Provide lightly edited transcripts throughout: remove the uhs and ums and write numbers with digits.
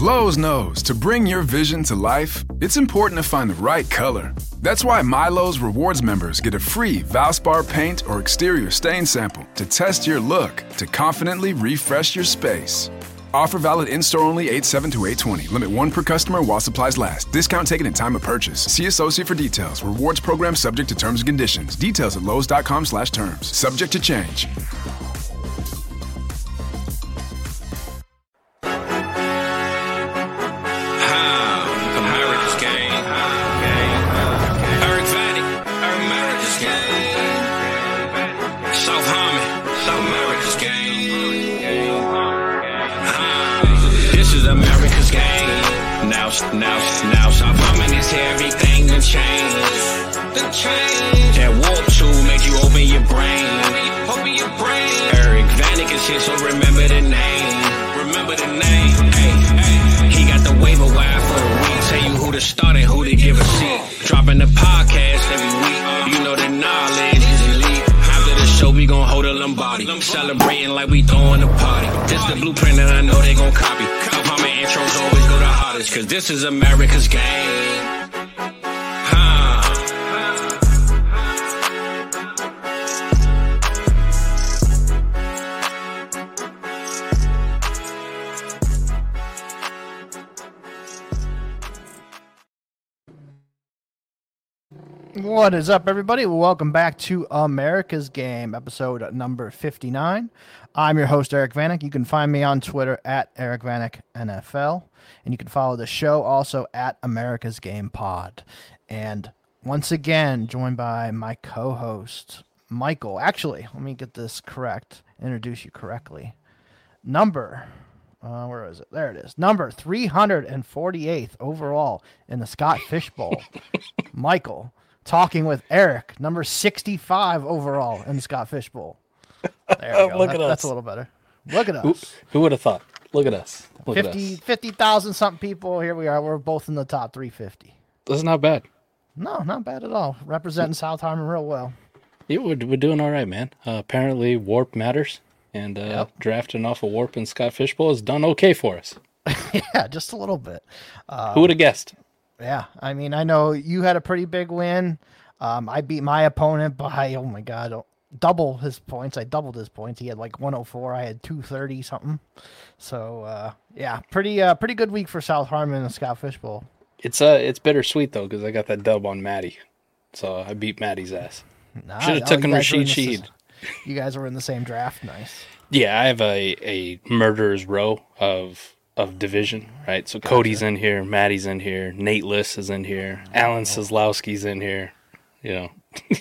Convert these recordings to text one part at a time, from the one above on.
Lowe's knows to bring your vision to life, it's important to find the right color. That's why MyLowe's Rewards members get a free Valspar paint or exterior stain sample to test your look to confidently refresh your space. Offer valid in-store only 8/7 to 8/20. Limit 1 per customer while supplies last. Discount taken in time of purchase. See associate for details. Rewards program subject to terms and conditions. Details at lowes.com/terms. Subject to change. Now, South Harmon is here, everything done changed. That warp tool made you open your brain. Eric Vanek is here, so remember the name. Hey, he got the waiver wire for the week. Tell you who to start and who to give a seat. Dropping the podcast every week. You know the knowledge is elite. After the show, we gon' hold a Lombardi. Celebrating like we throwing a party. This the blueprint and I know they gon' copy. South Harmon intros always go the hardest, cause this is America's game. What is up, everybody? Welcome back to America's Game, episode number 59. I'm your host, Eric Vanek. You can find me on Twitter at Eric Vanek NFL, and you can follow the show also at America's Game Pod. And once again, joined by my co-host, Michael. Actually, let me get this correct, introduce you correctly. Number, where is it? There it is. Number 348th overall in the Scott Fish Bowl. Michael. Talking with Eric, number 65 overall in the Scott Fish Bowl. There we go. Look at us. That's a little better. Look at us. Who would have thought? Look at us. 50,000 something people. Here we are. We're both in the top 350. That's not bad. No, not bad at all. Representing South Harmon real well. Yeah, we're doing all right, man. Apparently, warp matters, and drafting off a warp in Scott Fish Bowl has done okay for us. Yeah, just a little bit. Who would have guessed? Yeah, I mean, I know you had a pretty big win. I beat my opponent by, oh my God, double his points. I doubled his points. He had like 104. I had 230 something. So, yeah, pretty good week for South Harmon in the Scott Fish Bowl. It's bittersweet, though, because I got that dub on Maddie. So I beat Maddie's ass. Should have taken Rashid Shaheed. You guys were in the same draft. Nice. Yeah, I have a murderer's row of division, right? So gotcha. Cody's in here, Maddie's in here, Nate Liss is in here, Alan Seslowski's in here. You know,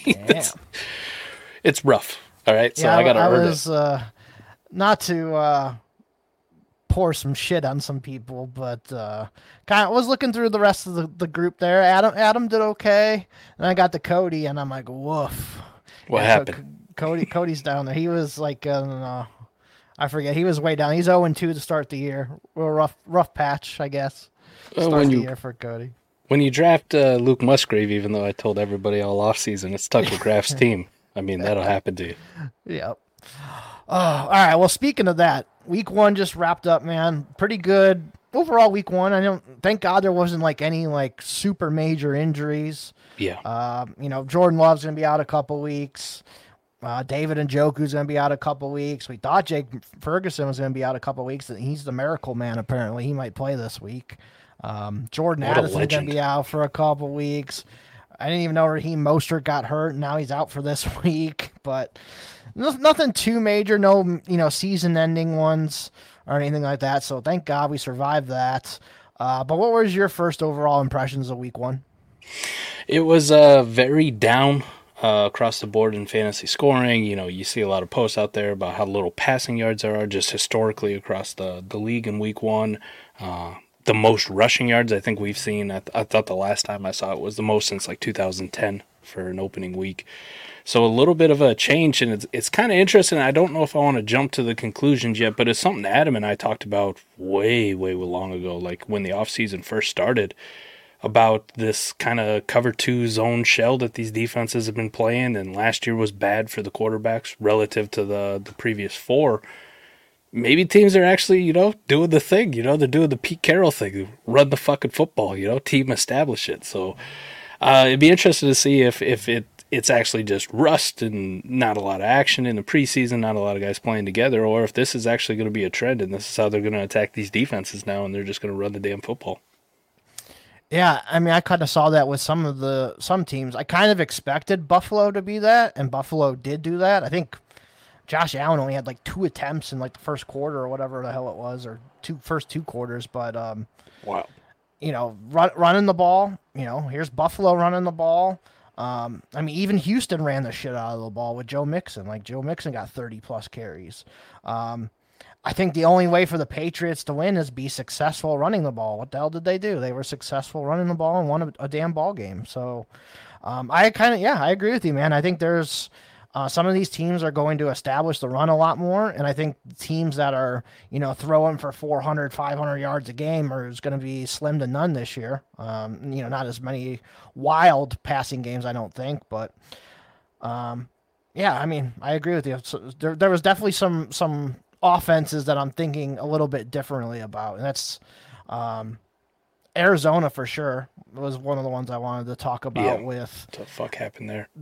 it's rough. All right, so yeah, I got to earn it. Not to pour some shit on some people, but kind of was looking through the rest of the group there. Adam did okay, and I got to Cody, and I'm like, woof. What happened? So Cody's down there. He was like, I forget. He was way down. He's 0-2 to start the year. A rough patch, I guess. Start the year for Cody. When you draft Luke Musgrave, even though I told everybody all offseason it's Tucker Kraft's team, I mean, that'll happen to you. Yep. All right. Well, speaking of that, week 1 just wrapped up, man. Pretty good overall week 1. Thank God there wasn't like any like super major injuries. Yeah. Jordan Love's going to be out a couple weeks. David Njoku's going to be out a couple weeks. We thought Jake Ferguson was going to be out a couple weeks. He's the miracle man, apparently. He might play this week. Jordan Addison's going to be out for a couple weeks. I didn't even know Raheem Mostert got hurt, and now he's out for this week. But nothing too major, no season-ending ones or anything like that. So thank God we survived that. But what was your first overall impressions of week 1? It was very down. Across the board in fantasy scoring. You see a lot of posts out there about how little passing yards there are just historically across the league in week 1. The most rushing yards I think we've seen, I thought the last time I saw it was the most since like 2010 for an opening week. So a little bit of a change, and it's kind of interesting. I don't know if I want to jump to the conclusions yet, but it's something Adam and I talked about way, way long ago, like when the offseason first started, about this kind of cover 2 zone shell that these defenses have been playing, and last year was bad for the quarterbacks relative to the previous 4. maybe teams are actually, doing the thing, they're doing the Pete Carroll thing, run the fucking football, team establish it. So it'd be interesting to see if it's actually just rust and not a lot of action in the preseason, not a lot of guys playing together, or if this is actually going to be a trend and this is how they're going to attack these defenses now and they're just going to run the damn football. Yeah, I mean, I kind of saw that with some teams. I kind of expected Buffalo to be that, and Buffalo did do that. I think Josh Allen only had like 2 attempts in like the first quarter or whatever the hell it was, or first two quarters. But wow, running the ball. Here's Buffalo running the ball. I mean, even Houston ran the shit out of the ball with Joe Mixon. Like Joe Mixon got 30 plus carries. I think the only way for the Patriots to win is be successful running the ball. What the hell did they do? They were successful running the ball and won a damn ball game. So I agree with you, man. I think there's some of these teams are going to establish the run a lot more. And I think teams that are, throwing for 400, 500 yards a game are going to be slim to none this year. Not as many wild passing games, I don't think. But, yeah, I mean, I agree with you. So there was definitely some offenses that I'm thinking a little bit differently about, and that's Arizona for sure was one of the ones I wanted to talk about. With what the fuck happened there?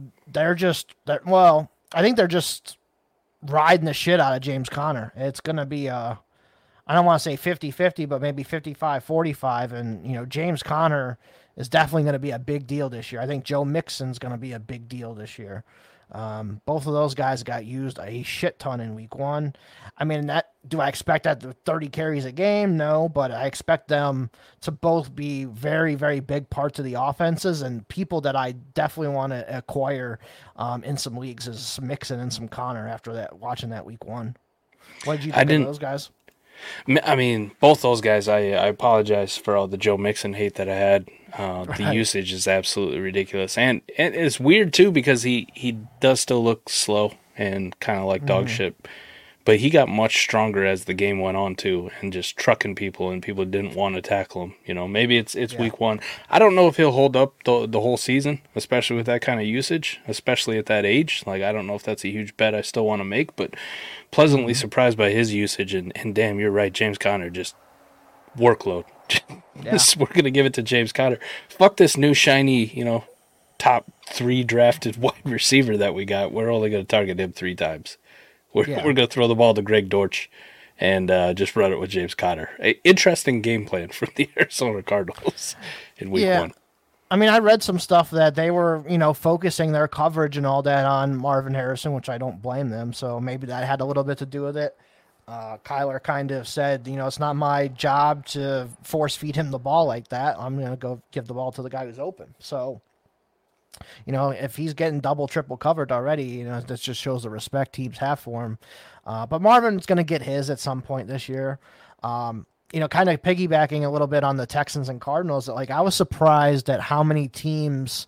I think they're just riding the shit out of James Conner. It's going to be I don't want to say 50-50, but maybe 55-45, and James Conner is definitely going to be a big deal this year. I think Joe Mixon's going to be a big deal this year. Both of those guys got used a shit ton in week 1. I mean, do I expect that to 30 carries a game? No, but I expect them to both be very, very big parts of the offenses, and people that I definitely want to acquire in some leagues is Mixon and some Connor after that, watching that week 1. What did you think of those guys? I mean, both those guys, I apologize for all the Joe Mixon hate that I had. The usage is absolutely ridiculous. And it's weird, too, because he does still look slow and kind of like dog shit. But he got much stronger as the game went on, too, and just trucking people, and people didn't want to tackle him. Maybe it's week 1. I don't know if he'll hold up the whole season, especially with that kind of usage, especially at that age. Like, I don't know if that's a huge bet I still want to make, but pleasantly surprised by his usage. And damn, you're right, James Conner, just workload. We're going to give it to James Conner. Fuck this new shiny, top 3 drafted wide receiver that we got. We're only going to target him 3 times. We're going to throw the ball to Greg Dortch and just run it with James Conner. Interesting game plan from the Arizona Cardinals in week 1. I mean, I read some stuff that they were, focusing their coverage and all that on Marvin Harrison, which I don't blame them. So maybe that had a little bit to do with it. Kyler kind of said, it's not my job to force feed him the ball like that. I'm going to go give the ball to the guy who's open. So, if he's getting double, triple covered already, this just shows the respect teams have for him. But Marvin's going to get his at some point this year. Kind of piggybacking a little bit on the Texans and Cardinals, like I was surprised at how many teams,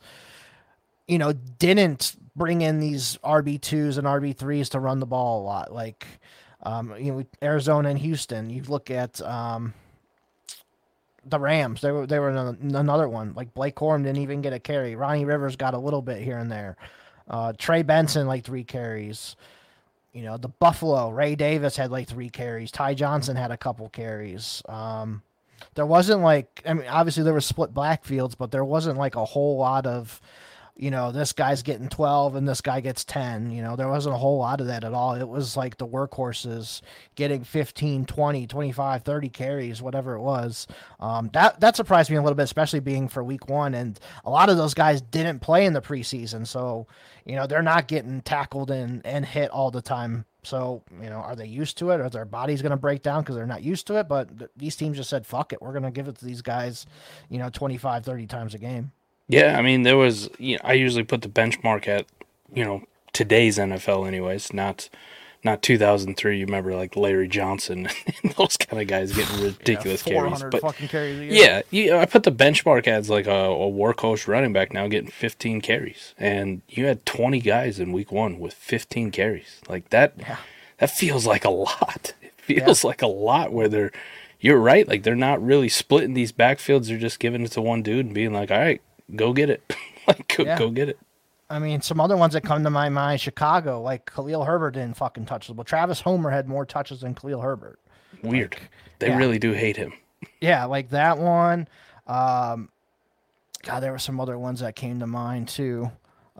didn't bring in these RB2s and RB3s to run the ball a lot. Like, Arizona and Houston. You look at the Rams. They were another one. Like Blake Corum didn't even get a carry. Ronnie Rivers got a little bit here and there. Trey Benson like 3 carries. The Buffalo, Ray Davis had like 3 carries. Ty Johnson had a couple carries. There wasn't obviously there were split backfields, but there wasn't like a whole lot of, this guy's getting 12 and this guy gets 10. There wasn't a whole lot of that at all. It was like the workhorses getting 15, 20, 25, 30 carries, whatever it was. That surprised me a little bit, especially being for week 1. And a lot of those guys didn't play in the preseason. So, they're not getting tackled and hit all the time. So, are they used to it? Or their body's going to break down because they're not used to it? But these teams just said, fuck it. We're going to give it to these guys, 25, 30 times a game. Yeah, I mean, there was, I usually put the benchmark at, today's NFL anyways, not 2003. You remember like Larry Johnson and those kind of guys getting ridiculous carries. But fucking carries a year. Yeah, I put the benchmark as like a workhorse running back now getting 15 carries. And you had 20 guys in week 1 with 15 carries. Like that feels like a lot. It feels like a lot where you're right, like they're not really splitting these backfields. They're just giving it to one dude and being like, all right, go get it. Go get it. I mean, some other ones that come to my mind, Chicago, like Khalil Herbert didn't fucking touch the ball. Travis Homer had more touches than Khalil Herbert. Weird. They really do hate him. Yeah, like that one. God, there were some other ones that came to mind too.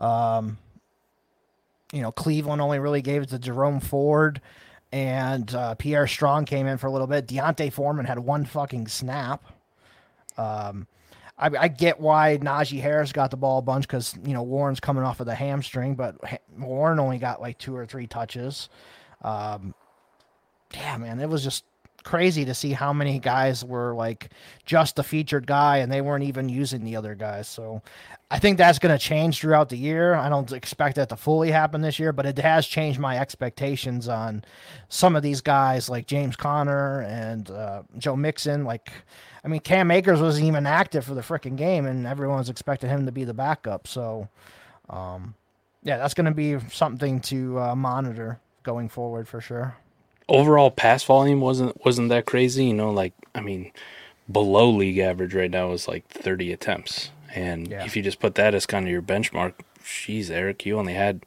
Cleveland only really gave it to Jerome Ford, and Pierre Strong came in for a little bit. Deontay Foreman had one fucking snap. I get why Najee Harris got the ball a bunch because, Warren's coming off of the hamstring, but Warren only got like 2 or 3 touches. Yeah, man, it was just crazy to see how many guys were like just the featured guy and they weren't even using the other guys. So I think that's going to change throughout the year. I don't expect that to fully happen this year, but it has changed my expectations on some of these guys like James Conner and Joe Mixon. Cam Akers wasn't even active for the freaking game and everyone's expecting him to be the backup. So yeah, that's going to be something to monitor going forward for sure. Overall pass volume wasn't that crazy, below league average right now is like 30 attempts. And if you just put that as kind of your benchmark, geez, Eric, you only had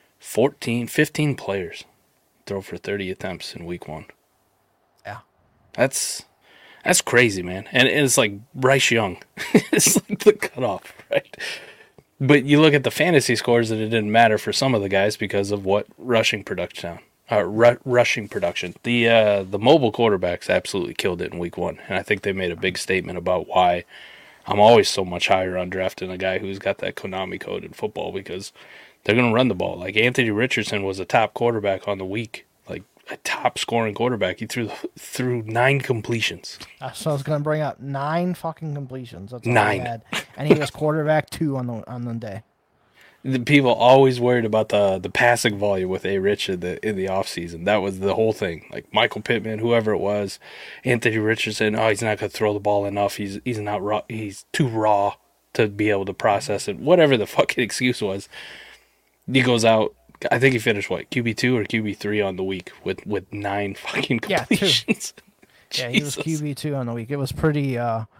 15 players throw for 30 attempts in week 1. Yeah. That's crazy, man. And it's like Bryce Young. It's like the cutoff, right? But you look at the fantasy scores and it didn't matter for some of the guys because of what rushing production. Rushing production. The mobile quarterbacks absolutely killed it in week 1, and I think they made a big statement about why I'm always so much higher on drafting a guy who's got that Konami code in football because they're going to run the ball. Like Anthony Richardson was a top quarterback on the week, like a top scoring quarterback. He threw 9 completions. So I was going to bring up 9 fucking completions. That's all 9. He had. And he was quarterback 2 on the day. The people always worried about the passing volume with A. Rich in the offseason. That was the whole thing. Like Michael Pittman, whoever it was, Anthony Richardson, he's not going to throw the ball enough. He's not raw. He's too raw to be able to process it. Whatever the fucking excuse was. He goes out. I think he finished QB2 or QB3 on the week with 9 fucking completions. Yeah, he was QB2 on the week. It was pretty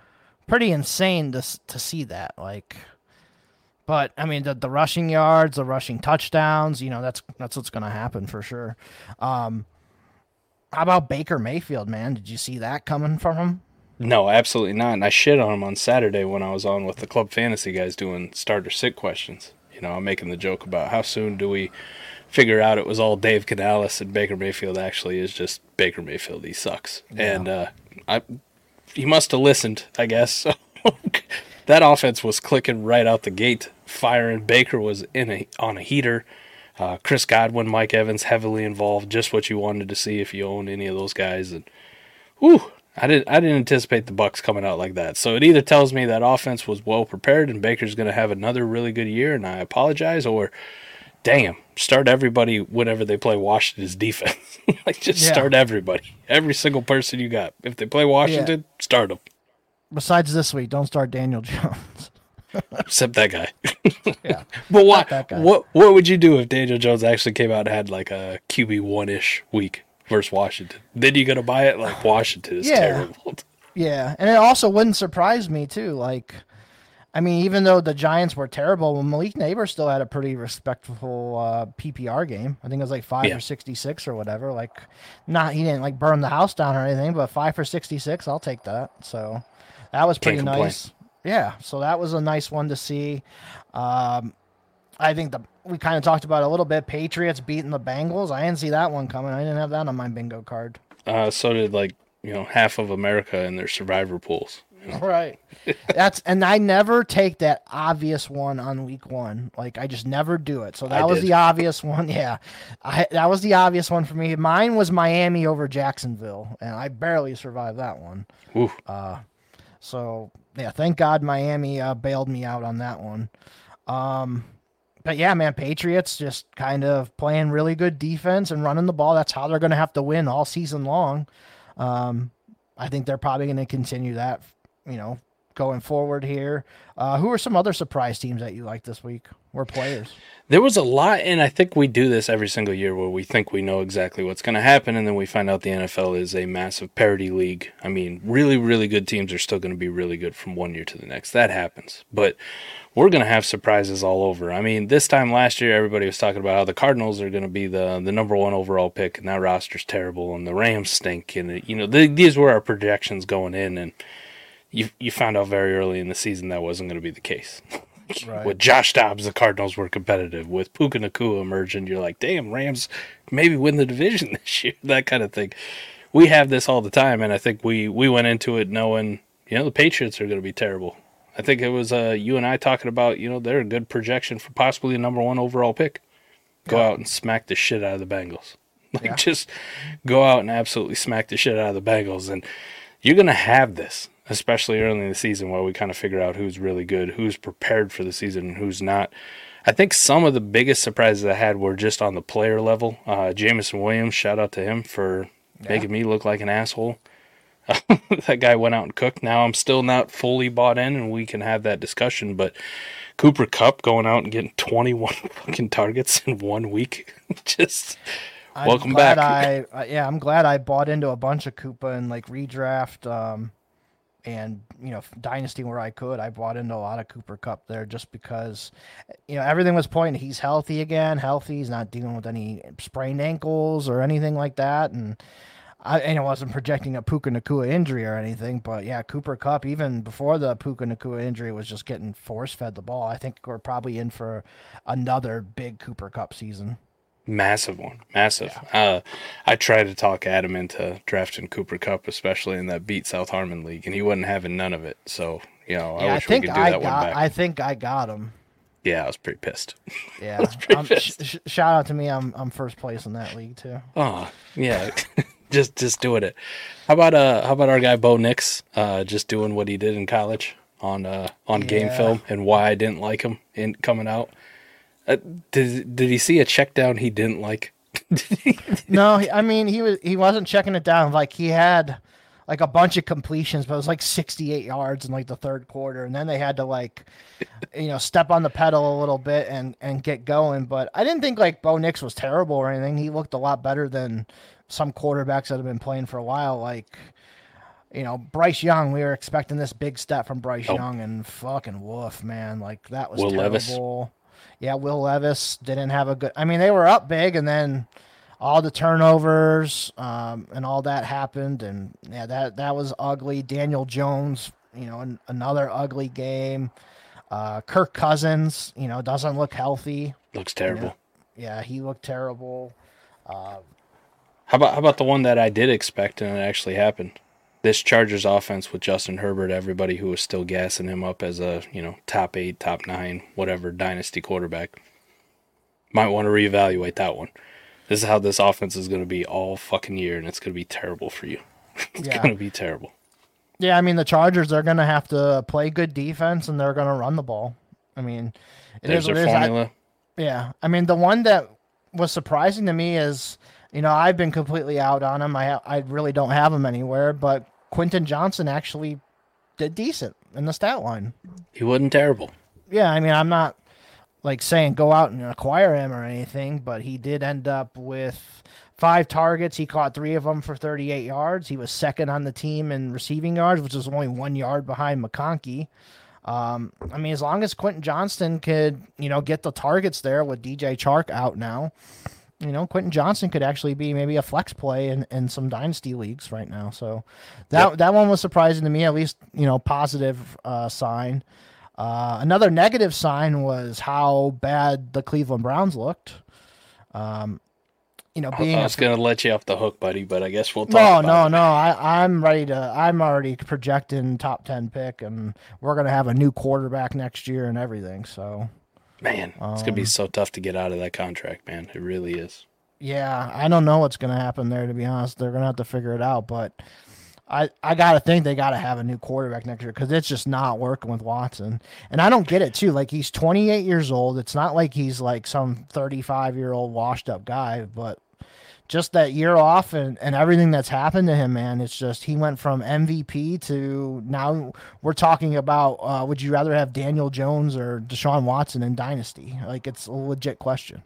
insane to see that. But the rushing yards, the rushing touchdowns, that's what's going to happen for sure. How about Baker Mayfield, man? Did you see that coming from him? No, absolutely not. And I shit on him on Saturday when I was on with the Club Fantasy guys doing starter sit questions. I'm making the joke about how soon do we figure out it was all Dave Canales and Baker Mayfield actually is just Baker Mayfield. He sucks. Yeah. And he must have listened, I guess. That offense was clicking right out the gate, firing. Baker was on a heater. Chris Godwin, Mike Evans, heavily involved. Just what you wanted to see if you owned any of those guys. And I didn't anticipate the Bucs coming out like that. So it either tells me that offense was well prepared and Baker's going to have another really good year, and I apologize, or damn, start everybody whenever they play Washington's defense. Start everybody, every single person you got. If they play Washington, start them. Besides this week, don't start Daniel Jones. Except that guy. Yeah. But what would you do if Daniel Jones actually came out and had like a QB1-ish week versus Washington? Then you got to buy it? Like, Washington is terrible. Yeah, and it also wouldn't surprise me, too. Even though the Giants were terrible, Malik Neighbors still had a pretty respectful PPR game. I think it was 5 for 66 or whatever. He didn't burn the house down or anything, but 5 for 66, I'll take that. So that was pretty nice. Yeah, so that was a nice one to see. I think we kind of talked about it a little bit. Patriots beating the Bengals. I didn't see that one coming. I didn't have that on my bingo card. So did half of America in their survivor pools. Right. And I never take that obvious one on week 1. I just never do it. So that was the obvious one. Yeah. That was the obvious one for me. Mine was Miami over Jacksonville, and I barely survived that one. Oof. So yeah, thank God Miami bailed me out on that one. But yeah, man, Patriots just kind of playing really good defense and running the ball. That's how they're going to have to win all season long. I think they're probably going to continue that, going forward here. Who are some other surprise teams that you like this week, or players? There was a lot, and I think we do this every single year where we think we know exactly what's going to happen, and then we find out the NFL is a massive parity league. I mean, really, really good teams are still going to be really good from one year to the next. That happens. But we're going to have surprises all over. I mean, this time last year, everybody was talking about how the Cardinals are going to be the number one overall pick, and that roster's terrible, and the Rams stink. And, these were our projections going in, and you found out very early in the season that wasn't going to be the case. Right. With Josh Dobbs, the Cardinals were competitive. With Puka Nacua emerging, you're like, damn, Rams maybe win the division this year, that kind of thing. We have this all the time, and I think we went into it knowing, the Patriots are going to be terrible. I think it was you and I talking about, they're a good projection for possibly the number one overall pick. Go out and smack the shit out of the Bengals. Just go out and absolutely smack the shit out of the Bengals. And you're going to have this, especially early in the season, while we kind of figure out who's really good, who's prepared for the season, and who's not. I think some of the biggest surprises I had were just on the player level. Jameson Williams, shout out to him for making me look like an asshole. That guy went out and cooked. Now I'm still not fully bought in, and we can have that discussion, but Cooper Kupp going out and getting 21 fucking targets in 1 week. Welcome back. I'm glad I bought into a bunch of Koopa and redraft and dynasty where I could. I bought into a lot of Cooper Kupp there just because everything was pointing he's healthy again. He's not dealing with any sprained ankles or anything like that, and I wasn't projecting a Puka Nacua injury or anything, but yeah, Cooper Kupp, even before the Puka Nacua injury, was just getting force-fed the ball. I think we're probably in for another big Cooper Kupp season. Massive one. Massive. Yeah. I tried to talk Adam into drafting Cooper Kupp, especially in that Beat South Harmon League, and he wasn't having none of it. So, I wish we could do that one back. I think I got him. Yeah, I was pretty pissed. Yeah. Shout out to me. I'm first place in that league, too. Oh, yeah. Just doing it. How about our guy Bo Nix just doing what he did in college on game film, and why I didn't like him in coming out? Did he see a check down he didn't like? No, he wasn't checking it down. He had a bunch of completions, but it was 68 yards in the third quarter, and then they had to step on the pedal a little bit and get going. But I didn't think Bo Nix was terrible or anything. He looked a lot better than some quarterbacks that have been playing for a while, Bryce Young. We were expecting this big step from Bryce Young, and fucking woof, man. That was Will terrible. Levis. Yeah, Will Levis didn't have a good... they were up big, and then all the turnovers and all that happened, and yeah, that was ugly. Daniel Jones, another ugly game. Kirk Cousins, doesn't look healthy. Looks terrible. Yeah, he looked terrible. How about the one that I did expect and it actually happened? This Chargers offense with Justin Herbert, everybody who was still gassing him up as a, top 8, top 9, whatever, dynasty quarterback. Might want to reevaluate that one. This is how this offense is going to be all fucking year, and it's going to be terrible for you. It's going to be terrible. Yeah, the Chargers are going to have to play good defense, and they're going to run the ball. There's their formula. The one that was surprising to me is... I've been completely out on him. I really don't have him anywhere, but Quentin Johnson actually did decent in the stat line. He wasn't terrible. Yeah, I'm not saying go out and acquire him or anything, but he did end up with 5 targets. He caught 3 of them for 38 yards. He was second on the team in receiving yards, which is only 1 yard behind McConkey. As long as Quentin Johnston could, get the targets there with DJ Chark out now, Quentin Johnson could actually be maybe a flex play in some dynasty leagues right now. So that one was surprising to me, at least, positive sign. Another negative sign was how bad the Cleveland Browns looked. I was going to let you off the hook, buddy, but I guess we'll talk about it. No. I'm already projecting top 10 pick, and we're going to have a new quarterback next year and everything. So, man, it's going to be so tough to get out of that contract, man. It really is. Yeah, I don't know what's going to happen there, to be honest. They're going to have to figure it out, but I got to think they got to have a new quarterback next year because it's just not working with Watson. And I don't get it, too. He's 28 years old. It's not like he's some 35-year-old washed-up guy, but just that year off and everything that's happened to him, man. It's just he went from MVP to now we're talking about would you rather have Daniel Jones or Deshaun Watson in Dynasty? Like, it's a legit question.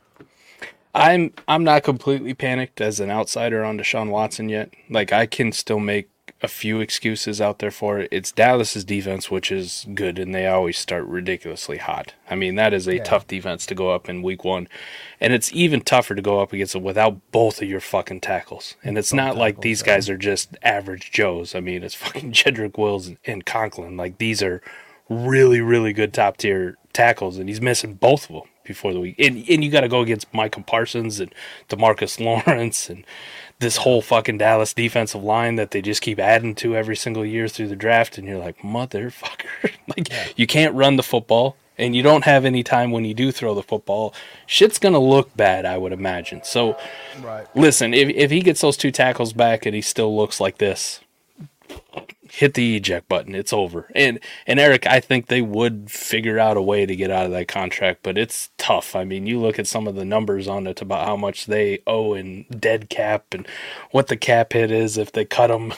I'm not completely panicked as an outsider on Deshaun Watson yet. Like, I can still make a few excuses out there for it. It's Dallas's defense, which is good, and they always start ridiculously hot. I mean, that is a tough defense to go up in week 1. And it's even tougher to go up against it without both of your fucking tackles. And it's not like these guys are just average Joes. I mean, it's fucking Jedrick Wills and Conklin. Like, these are really, really good top-tier tackles, and he's missing both of them before the week. And you got to go against Micah Parsons and DeMarcus Lawrence and this whole fucking Dallas defensive line that they just keep adding to every single year through the draft, and you're like, motherfucker. You can't run the football, and you don't have any time when you do throw the football. Shit's going to look bad, I would imagine. So, listen, if he gets those 2 tackles back and he still looks like this, hit the eject button. It's over. And Eric, I think they would figure out a way to get out of that contract, but it's tough. I mean, you look at some of the numbers on it about how much they owe in dead cap and what the cap hit is if they cut them.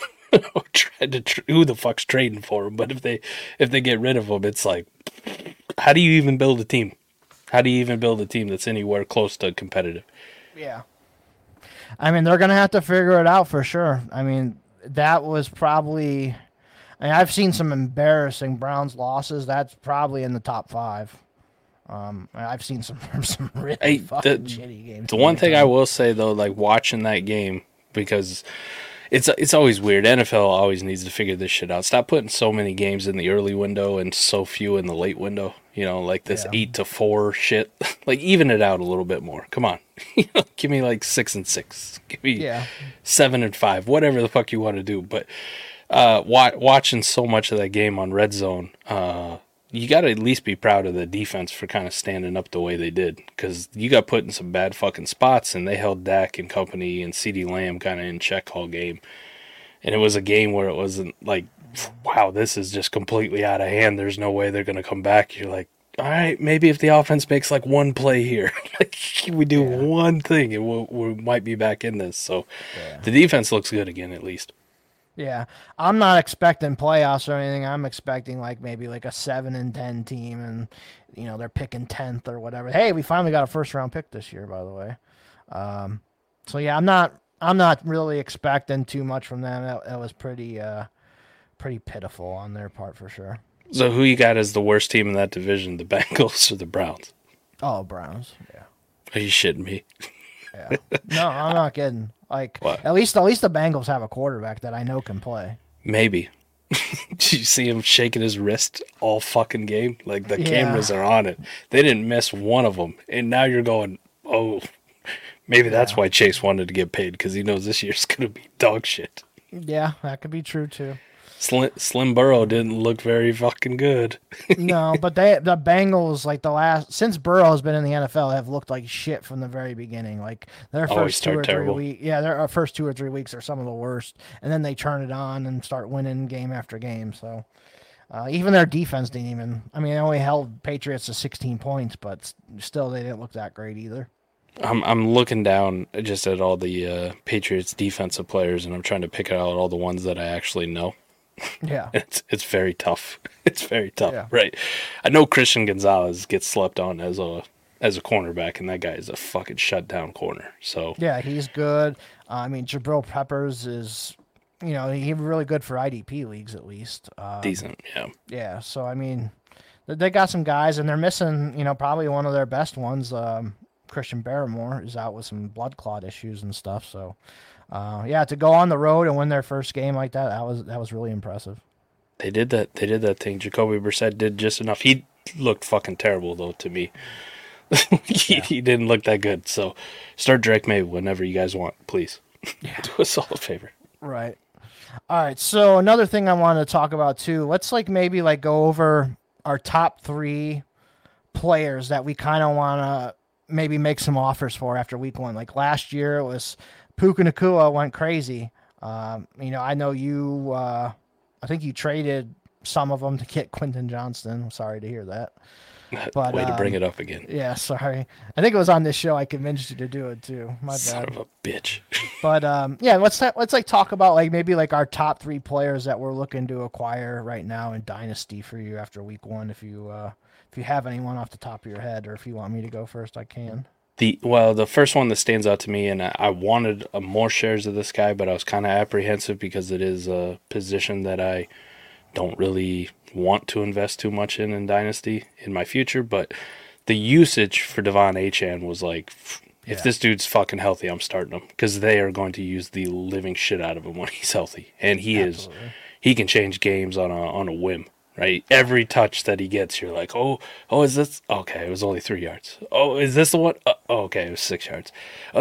Who the fuck's trading for them? But if they get rid of them, it's like, how do you even build a team? How do you even build a team that's anywhere close to competitive? Yeah. I mean, they're going to have to figure it out for sure. I mean, that was probably... I've seen some embarrassing Browns losses. That's probably in the top 5. I've seen some really fucking shitty games. The one thing I will say, though, like watching that game, because it's always weird. NFL always needs to figure this shit out. Stop putting so many games in the early window and so few in the late window. You know, like this 8-4 shit. Like, even it out a little bit more. Come on. Give me like 6-6. Give me 7-5. Whatever the fuck you want to do. But watching so much of that game on Red Zone, you got to at least be proud of the defense for kind of standing up the way they did, because you got put in some bad fucking spots, and they held Dak and company and CeeDee Lamb kind of in check all game. And it was a game where it wasn't like, wow, this is just completely out of hand. There's no way they're going to come back. You're like, all right, maybe if the offense makes like one play here, like we do one thing, and we might be back in this. So the defense looks good again, at least. Yeah, I'm not expecting playoffs or anything. I'm expecting like maybe like a 7-10 team, and you know they're picking 10th or whatever. Hey, we finally got a first round pick this year, by the way. So yeah, I'm not really expecting too much from them. That was pretty pitiful on their part for sure. So who you got as the worst team in that division, the Bengals or the Browns? Oh, Browns. Yeah. Are you shitting me? Yeah. No, I'm not kidding. Like, what? At least the Bengals have a quarterback that I know can play. Maybe. Did you see him shaking his wrist all fucking game? Like, the cameras are on it. They didn't miss one of them. And now you're going, oh, maybe that's why Chase wanted to get paid, because he knows this year's going to be dog shit. Yeah, that could be true, too. Slim Burrow didn't look very fucking good. No, but the Bengals, like since Burrow has been in the NFL, have looked like shit from the very beginning. Like their first 2 or 3 weeks, their first 2 or 3 weeks are some of the worst, and then they turn it on and start winning game after game. So even their defense didn't even. I mean, they only held Patriots to 16 points, but still they didn't look that great either. I'm looking down just at all the Patriots defensive players, and I'm trying to pick out all the ones that I actually know. Yeah, it's very tough. It's very tough, yeah. Right? I know Christian Gonzalez gets slept on as a cornerback, and that guy is a fucking shutdown corner. So yeah, he's good. I mean, Jabril Peppers is, he's really good for IDP leagues at least. Decent, yeah. Yeah, so I mean, they got some guys, and they're missing, probably one of their best ones. Christian Barrymore is out with some blood clot issues and stuff. So. To go on the road and win their first game like that was really impressive. They did that thing. Jacoby Brissett did just enough. He looked fucking terrible though to me. He didn't look that good. So start Drake May whenever you guys want, please. Yeah. Do us all a favor. Right. All right. So another thing I wanted to talk about too. Let's maybe go over our top 3 players that we kind of want to maybe make some offers for after week 1. Like last year it was Puka Nacua went crazy. I know you. I think you traded some of them to get Quentin Johnston. I'm sorry to hear that. But, way to bring it up again. Yeah, sorry. I think it was on this show I convinced you to do it too. My Son bad. of a bitch. But yeah, let's like talk about like maybe like our top 3 players that we're looking to acquire right now in Dynasty for you after week 1. If you have anyone off the top of your head, or if you want me to go first, I can. The first one that stands out to me, and I wanted more shares of this guy, but I was kind of apprehensive because it is a position that I don't really want to invest too much in Dynasty in my future. But the usage for Devon Achane was like, if this dude's fucking healthy, I'm starting him, because they are going to use the living shit out of him when he's healthy, and he can change games on a whim. Right, every touch that he gets, you're like, oh, is this okay? It was only 3 yards. Oh, is this the one? Okay, it was 6 yards.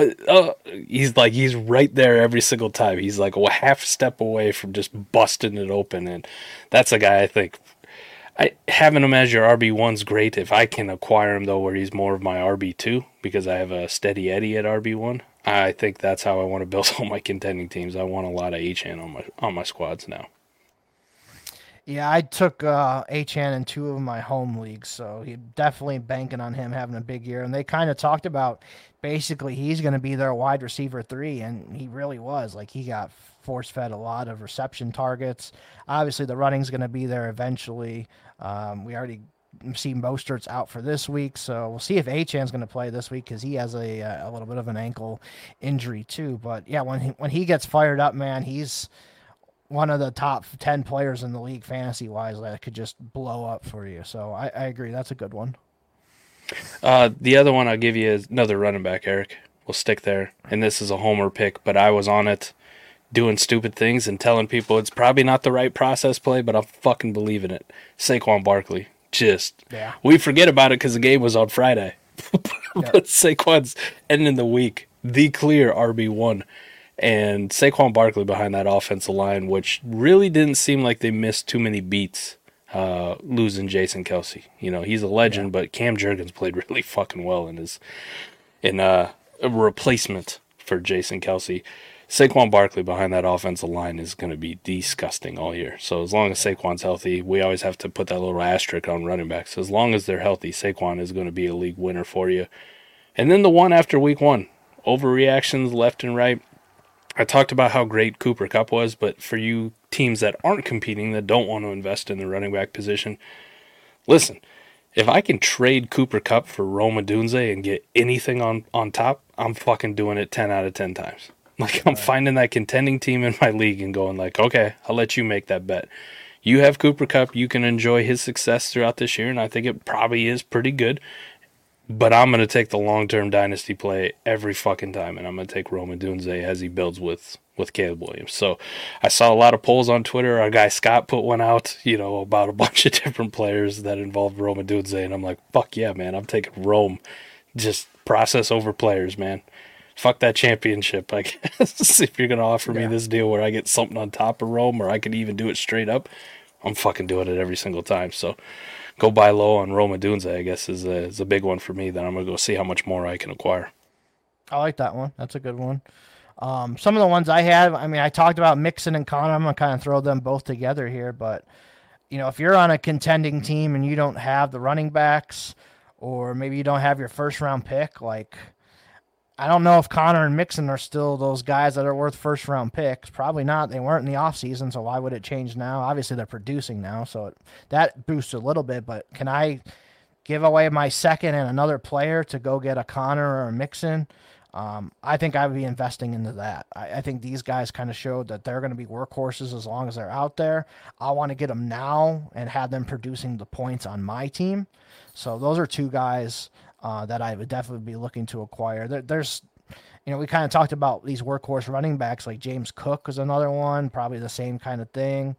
He's right there every single time. He's like a half step away from just busting it open, and that's a guy I think. Having him as your RB1's great if I can acquire him though, where he's more of my RB2 because I have a steady Eddie at RB1. I think that's how I want to build all my contending teams. I want a lot of Achane on my squads now. Yeah, I took Achane in 2 of my home leagues, so he definitely banking on him having a big year. And they kind of talked about basically he's going to be their wide receiver 3, and he really was. Like, he got force-fed a lot of reception targets. Obviously, the running's going to be there eventually. We already see Mostert's out for this week, so we'll see if Achane's going to play this week because he has a little bit of an ankle injury too. But yeah, when he gets fired up, man, he's one of the top 10 players in the league fantasy-wise that could just blow up for you. So I agree. That's a good one. The other one I'll give you is another running back, Eric. We'll stick there. And this is a homer pick, but I was on it doing stupid things and telling people it's probably not the right process play, but I'm fucking believing it. Saquon Barkley. We forget about it because the game was on Friday. But Saquon's ending the week, the clear RB1. And Saquon Barkley behind that offensive line, which really didn't seem like they missed too many beats losing Jason Kelce. You know, he's a legend, but Cam Jurgens played really fucking well in a replacement for Jason Kelce. Saquon Barkley behind that offensive line is going to be disgusting all year. So as long as Saquon's healthy, we always have to put that little asterisk on running backs. As long as they're healthy, Saquon is going to be a league winner for you. And then the one after week 1, overreactions left and right. I talked about how great Cooper Kupp was, but for you teams that aren't competing, that don't want to invest in the running back position, listen, if I can trade Cooper Kupp for Rome Odunze and get anything on top, I'm fucking doing it 10 out of 10 times. Like, I'm finding that contending team in my league and going like, okay, I'll let you make that bet. You have Cooper Kupp, you can enjoy his success throughout this year, and I think it probably is pretty good. But I'm going to take the long-term dynasty play every fucking time, and I'm going to take Rome Odunze as he builds with Caleb Williams. So I saw a lot of polls on Twitter. Our guy Scott put one out, about a bunch of different players that involved Rome Odunze, and I'm like, fuck yeah, man, I'm taking Rome. Just process over players, man. Fuck that championship, I guess. If you're going to offer me this deal where I get something on top of Rome, or I could even do it straight up, I'm fucking doing it every single time. So go buy low on Rome Odunze, I guess, is a big one for me that I'm going to go see how much more I can acquire. I like that one. That's a good one. Some of the ones I have, I talked about Mixon and Connor. I'm going to kind of throw them both together here. But, if you're on a contending team and you don't have the running backs, or maybe you don't have your first-round pick, I don't know if Connor and Mixon are still those guys that are worth first-round picks. Probably not. They weren't in the offseason, so why would it change now? Obviously, they're producing now, so that boosts a little bit. But can I give away my second and another player to go get a Connor or a Mixon? I think I would be investing into that. I think these guys kind of showed that they're going to be workhorses as long as they're out there. I want to get them now and have them producing the points on my team. So those are 2 guys that I would definitely be looking to acquire. There's, we kind of talked about these workhorse running backs, like James Cook is another one, probably the same kind of thing.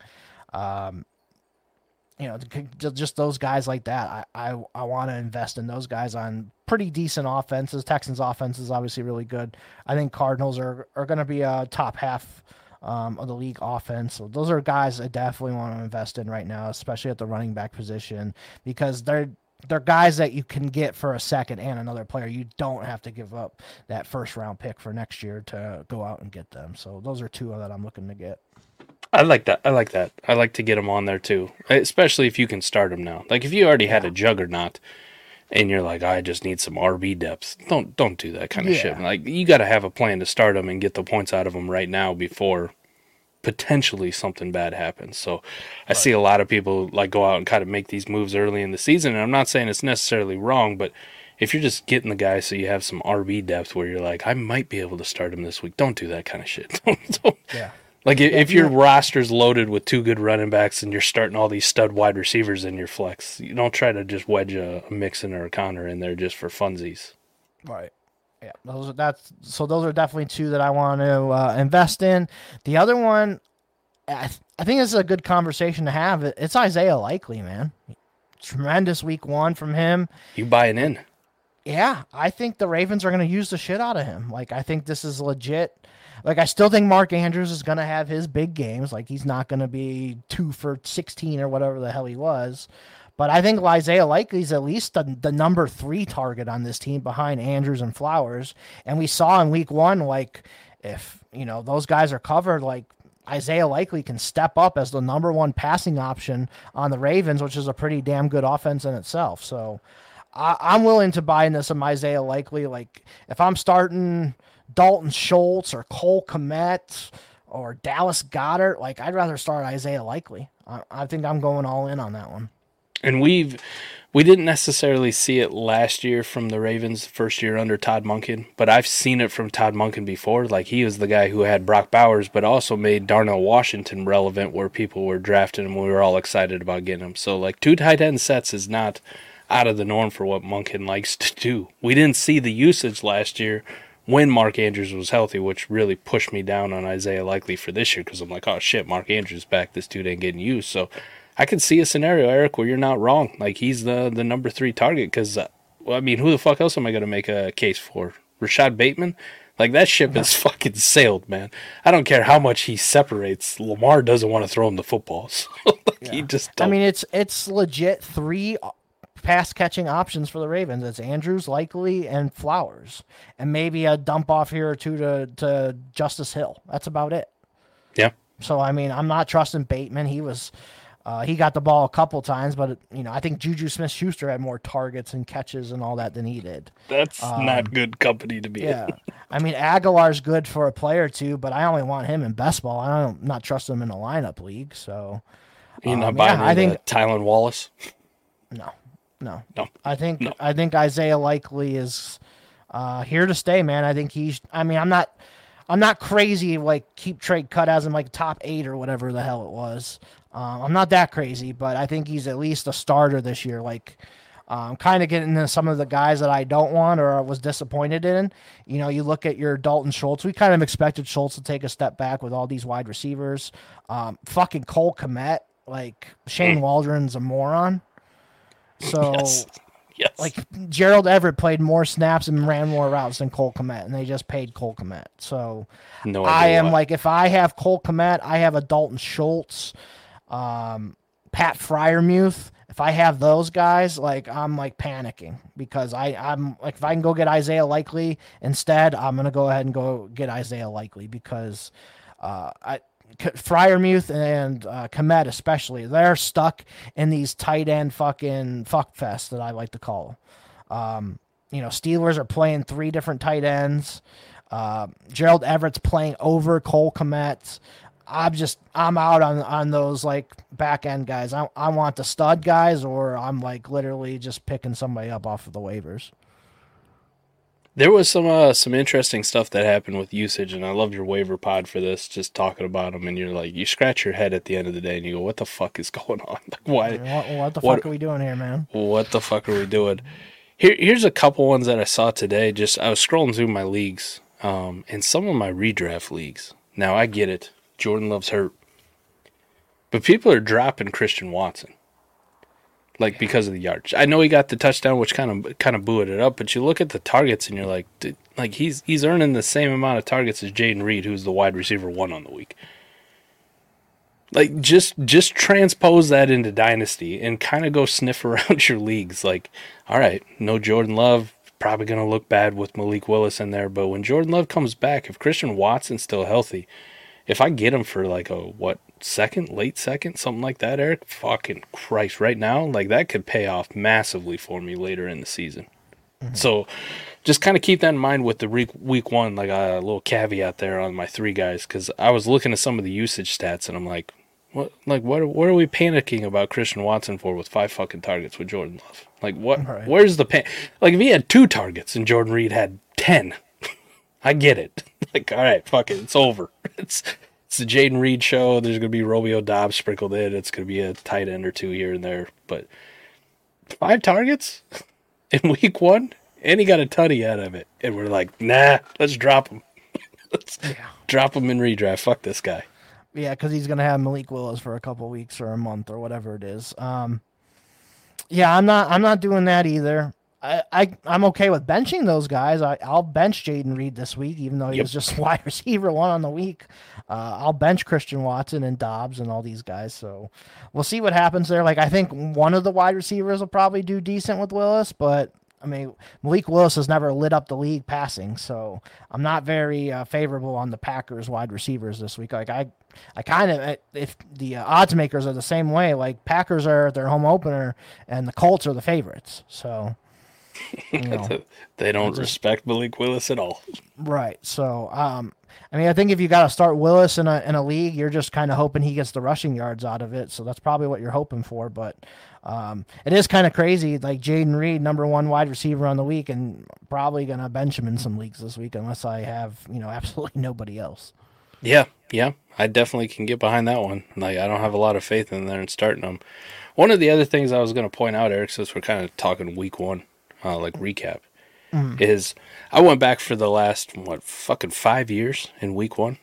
Just those guys like that. I want to invest in those guys on pretty decent offenses. Texans offense is obviously really good. I think Cardinals are going to be a top half of the league offense. So those are guys I definitely want to invest in right now, especially at the running back position, because they're guys that you can get for a second and another player. You don't have to give up that first-round pick for next year to go out and get them. So those are 2 that I'm looking to get. I like that. I like that. I like to get him on there too, especially if you can start him now. Like if you already had a juggernaut and you're like, I just need some RB depth. Don't do that kind of shit. Like you got to have a plan to start him and get the points out of him right now before potentially something bad happens. So I see a lot of people like go out and kind of make these moves early in the season, and I'm not saying it's necessarily wrong, but if you're just getting the guy so you have some RB depth where you're like, I might be able to start him this week, don't do that kind of shit. Yeah. Like if your roster's loaded with 2 good running backs and you're starting all these stud wide receivers in your flex, you don't try to just wedge a Mixon or a Connor in there just for funsies. Right. Yeah. Those are definitely 2 that I want to invest in. The other one, I think this is a good conversation to have. It's Isaiah Likely, man. Tremendous week 1 from him. You buying in? Yeah, I think the Ravens are going to use the shit out of him. Like, I think this is legit. Like, I still think Mark Andrews is going to have his big games. Like, he's not going to be 2 for 16 or whatever the hell he was. But I think Isaiah Likely's at least the number 3 target on this team behind Andrews and Flowers. And we saw in week 1, like, if, those guys are covered, like, Isaiah Likely can step up as the number 1 passing option on the Ravens, which is a pretty damn good offense in itself. So I'm willing to buy into some Isaiah Likely. Like, if I'm starting Dalton Schultz or Cole Kmet or Dallas Goedert, like, I'd rather start Isaiah Likely. I think I'm going all in on that one. And we didn't necessarily see it last year from the Ravens, first year under Todd Monken, but I've seen it from Todd Monken before. Like, he was the guy who had Brock Bowers, but also made Darnell Washington relevant where people were drafting him. We were all excited about getting him. So, like, 2 tight end sets is not out of the norm for what Monken likes to do. We didn't see the usage last year when Mark Andrews was healthy, which really pushed me down on Isaiah Likely for this year because I'm like, oh, shit, Mark Andrews back. This dude ain't getting used. So I could see a scenario, Eric, where you're not wrong. Like, he's the number 3 target because, who the fuck else am I going to make a case for? Rashad Bateman? Like, that ship is fucking sailed, man. I don't care how much he separates. Lamar doesn't want to throw him the football. So, he just don't. I mean, it's legit 3 pass-catching options for the Ravens. It's Andrews, Likely, and Flowers. And maybe a dump-off here or 2 to Justice Hill. That's about it. Yeah. So, I mean, I'm not trusting Bateman. He got the ball a couple times, but, I think Juju Smith-Schuster had more targets and catches and all that than he did. That's not good company to be in. I mean, Aguilar's good for a play or 2, but I only want him in best ball. I'm not trusting him in a lineup league. So, you're not buying Tylan Wallace? No. I think Isaiah Likely is here to stay, man. I think I'm not crazy like keep trade cut as in like top 8 or whatever the hell it was. I'm not that crazy, but I think he's at least a starter this year. Like, kind of getting into some of the guys that I don't want or was disappointed in. You look at your Dalton Schultz. We kind of expected Schultz to take a step back with all these wide receivers. Fucking Cole Kmet, like Shane Waldron's a moron. So, yes. Like, Gerald Everett played more snaps and ran more routes than Cole Kmet, and they just paid Cole Kmet. So, I am like, if I have Cole Kmet, I have a Dalton Schultz, Pat Freiermuth. If I have those guys, like, I'm like panicking because I'm like, if I can go get Isaiah Likely instead, I'm gonna go ahead and go get Isaiah Likely because Freiermuth and Kmet especially, they're stuck in these tight end fucking fuck fest that I like to call. Steelers are playing 3 different tight ends. Gerald Everett's playing over Cole Kmet. I'm out on those like back end guys. I want the stud guys, or I'm like literally just picking somebody up off of the waivers. There was some interesting stuff that happened with usage, and I love your waiver pod for this, just talking about them, and you're like, you scratch your head at the end of the day, and you go, what the fuck is going on? Like, why? What the fuck are we doing here, man? What the fuck are we doing? Here's a couple ones that I saw today. I was scrolling through my leagues, and some of my redraft leagues. Now, I get it. Jordan Love's hurt. But people are dropping Christian Watson. Like, because of the yards. I know he got the touchdown, which kind of buoyed it up, but you look at the targets and you're like, he's earning the same amount of targets as Jaden Reed, who's the wide receiver 1 on the week. Like, just transpose that into Dynasty and kind of go sniff around your leagues. Like, all right, no Jordan Love, probably going to look bad with Malik Willis in there, but when Jordan Love comes back, if Christian Watson's still healthy, if I get him for like a late second, something like that, Eric, fucking Christ, right now, like that could pay off massively for me later in the season. So just kind of keep that in mind with the week one, like a little caveat there on my three guys, because I was looking at some of the usage stats and I'm like, what are we panicking about Christian Watson for with 5 fucking targets with Jordan Love? Like what? Right. Where's the pan? Like if he had 2 targets and Jordan Reed had 10, I get it. Like all right, fuck it, it's over. It's the Jaden Reed show. There's gonna be Romeo Doubs sprinkled in. It's gonna be a tight end or 2 here and there, but 5 targets in week one, and he got a tutty out of it. And we're like, nah, let's drop him. Drop him in redraft. Fuck this guy. Yeah, because he's gonna have Malik Willis for a couple weeks or a month or whatever it is. Yeah, I'm not doing that either. I'm okay with benching those guys. I'll bench Jaden Reed this week, even though he was just wide receiver 1 on the week. I'll bench Christian Watson and Dobbs and all these guys. So we'll see what happens there. Like I think one of the wide receivers will probably do decent with Willis, but I mean Malik Willis has never lit up the league passing, so I'm not very favorable on the Packers wide receivers this week. Like I kind of, if the odds makers are the same way, like Packers are their home opener and the Colts are the favorites. So. You know, they don't respect Malik Willis at all. Right. So, I mean, I think if you got to start Willis in a league, you're just kind of hoping he gets the rushing yards out of it. So that's probably what you're hoping for. But it is kind of crazy. Like Jaden Reed, number 1 wide receiver on the week, and probably going to bench him in some leagues this week unless I have, absolutely nobody else. Yeah. I definitely can get behind that one. Like I don't have a lot of faith in there and starting them. One of the other things I was going to point out, Eric, since we're kind of talking week one, like recap, is I went back for the last, 5 years in week one?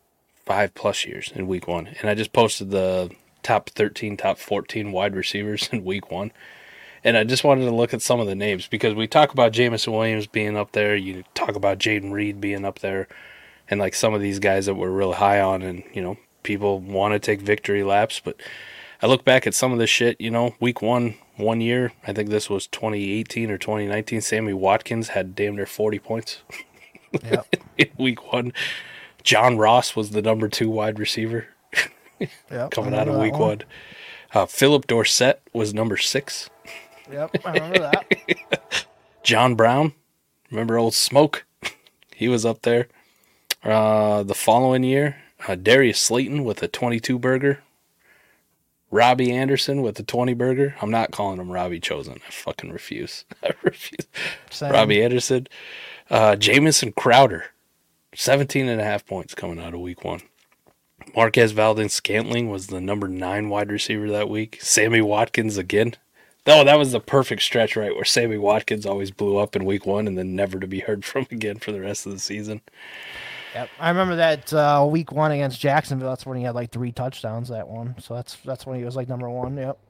5+ years in week one. And I just posted the top 13, top 14 wide receivers in week one. And I just wanted to look at some of the names because we talk about Jameson Williams being up there. You talk about Jaden Reed being up there. And like some of these guys that we're really high on and, people want to take victory laps. But I look back at some of this shit, week one year, I think this was 2018 or 2019, Sammy Watkins had damn near 40 points in week one. John Ross was the number 2 wide receiver coming out of week one. Philip Dorsett was number 6. Yep, I remember that. John Brown, remember old Smoke? He was up there. The following year, Darius Slayton with a 22 burger. Robbie Anderson with the 20 burger. I'm not calling him Robbie Chosen. I fucking refuse. I refuse. Same. Robbie Anderson. Jamison Crowder. 17.5 points coming out of week one. Marquez Valdes-Scantling was the number 9 wide receiver that week. Sammy Watkins again. Oh, that was the perfect stretch, right, where Sammy Watkins always blew up in week one and then never to be heard from again for the rest of the season. Yep, I remember that week 1 against Jacksonville. That's when he had like 3 touchdowns that one. So that's when he was like number 1. Yep.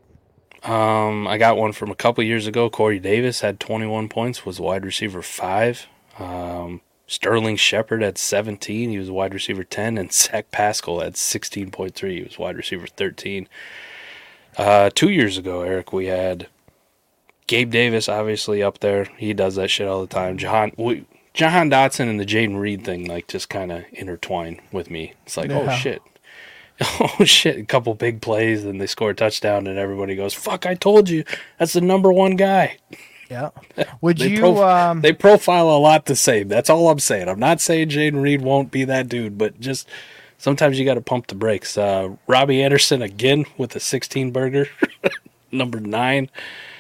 I got one from a couple years ago. Corey Davis had 21 points, was wide receiver 5. Sterling Shepard had 17. He was wide receiver 10. And Zach Pascal had 16.3. He was wide receiver 13. 2 years ago, Eric, we had Gabe Davis obviously up there. He does that shit all the time. Jahan Dotson and the Jaden Reed thing like just kind of intertwine with me. It's like, oh shit. Oh shit, a couple big plays and they score a touchdown and everybody goes, fuck, I told you. That's the number 1 guy. Yeah. Would they profile a lot the same. That's all I'm saying. I'm not saying Jaden Reed won't be that dude, but just sometimes you got to pump the brakes. Robbie Anderson again with a 16 burger, number 9.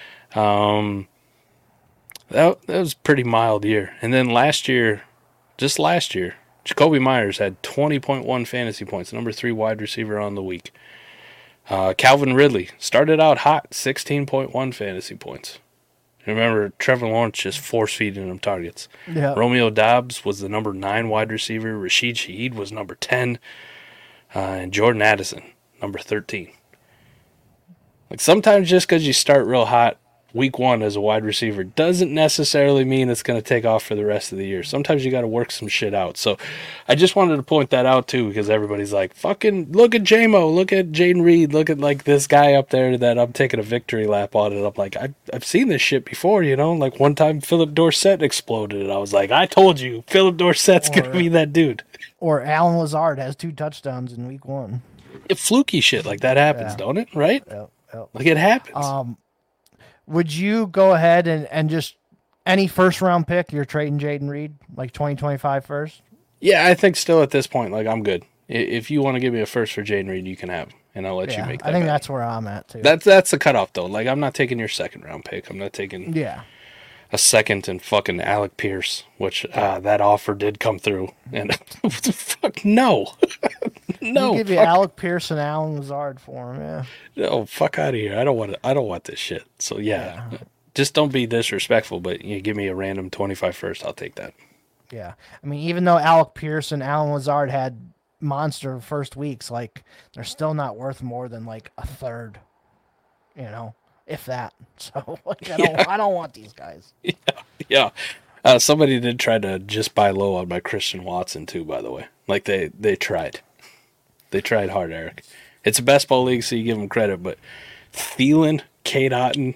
That was a pretty mild year. And then last year, Jacoby Myers had 20.1 fantasy points, number 3 wide receiver on the week. Calvin Ridley started out hot, 16.1 fantasy points. Remember, Trevor Lawrence just force-feeding him targets. Yeah. Romeo Doubs was the number 9 wide receiver. Rashid Shaheed was number 10. And Jordan Addison, number 13. Like sometimes just because you start real hot, week one as a wide receiver doesn't necessarily mean it's going to take off for the rest of the year. Sometimes you got to work some shit out. So I just wanted to point that out too, because everybody's like, fucking look at JMO, look at Jaden Reed, look at like this guy up there that I'm taking a victory lap on. And I'm like, I've seen this shit before, you know? Like one time Philip Dorsett exploded and I was like, I told you, Philip Dorsett's going to be that dude. Or Alan Lazard has 2 touchdowns in week 1. Fluky shit like that happens, don't it? Right? Yep. Like it happens. Would you go ahead and just any first round pick you're trading Jaden Reed, like 2025 first? Yeah, I think still at this point, like I'm good. If you want to give me a first for Jaden Reed, you can have him, and I'll let you make that. I think bet. that's where I'm at too. That's the cutoff though. Like I'm not taking your second round pick. I'm not taking a second and fucking Alec Pierce, which that offer did come through, and fuck no, no. We'll give you Alec Pierce and Alan Lazard for him. Yeah. No, fuck out of here. I don't want this shit. So yeah. Just don't be disrespectful, but you give me a random 25 first, I'll take that. Yeah. I mean, even though Alec Pierce and Alan Lazard had monster first weeks, like they're still not worth more than like a third, you know, if that. So like, I don't want these guys. Yeah. Somebody did try to just buy low on my Christian Watson too, by the way. Like they tried. They tried hard, Eric. It's a best ball league, so you give them credit, but Thielen, Kate Otten,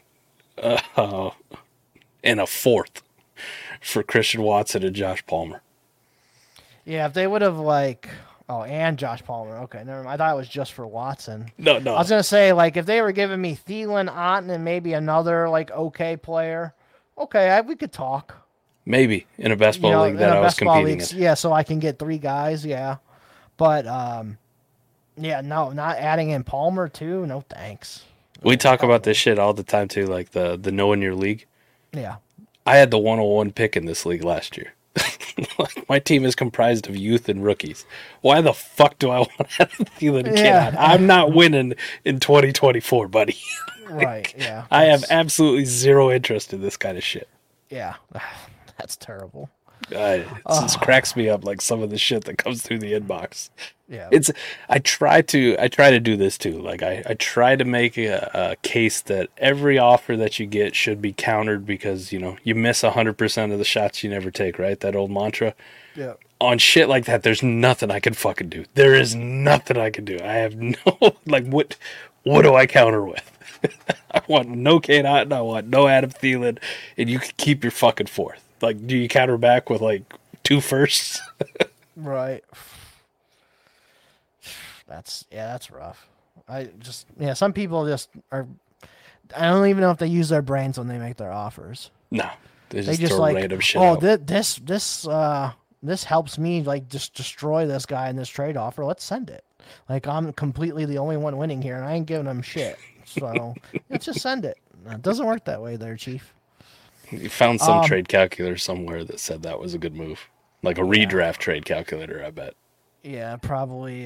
and a fourth for Christian Watson and Josh Palmer. Yeah, if they would have and Josh Palmer. Okay, never mind. I thought it was just for Watson. No. I was gonna say like if they were giving me Thielen, Otten, and maybe another like okay player, okay, we could talk. Maybe in a best ball league that I was competing in. Yeah, so I can get 3 guys. Yeah, but no, not adding in Palmer too. No thanks. We talk about this shit all the time too, like the know in your league. Yeah. I had the 101 pick in this league last year. My team is comprised of youth and rookies. Why the fuck do I want to have Thielen and Kate Otten? I'm not winning in 2024, buddy. Right, yeah. I have absolutely zero interest in this kind of shit. Yeah. That's terrible. It just cracks me up like some of the shit that comes through the inbox. Yeah. I try to do this too. Like I try to make a case that every offer that you get should be countered because, you know, you miss 100% of the shots you never take, right? That old mantra. Yeah. On shit like that, there's nothing I can fucking do. There is nothing I can do. I have no, like, what do I counter with? I want no Kate Otten, I want no Adam Thielen, and you can keep your fucking fourth. Like, do you counter back with, like, 2 firsts? Right. That's rough. Some people just are, I don't even know if they use their brains when they make their offers. No. They just throw like, random shit out. This helps me, like, just destroy this guy in this trade offer. Let's send it. Like, I'm completely the only one winning here, and I ain't giving them shit. So, let's just send it. It doesn't work that way there, Chief. You found some trade calculator somewhere that said that was a good move. Like a redraft trade calculator, I bet. Yeah, probably,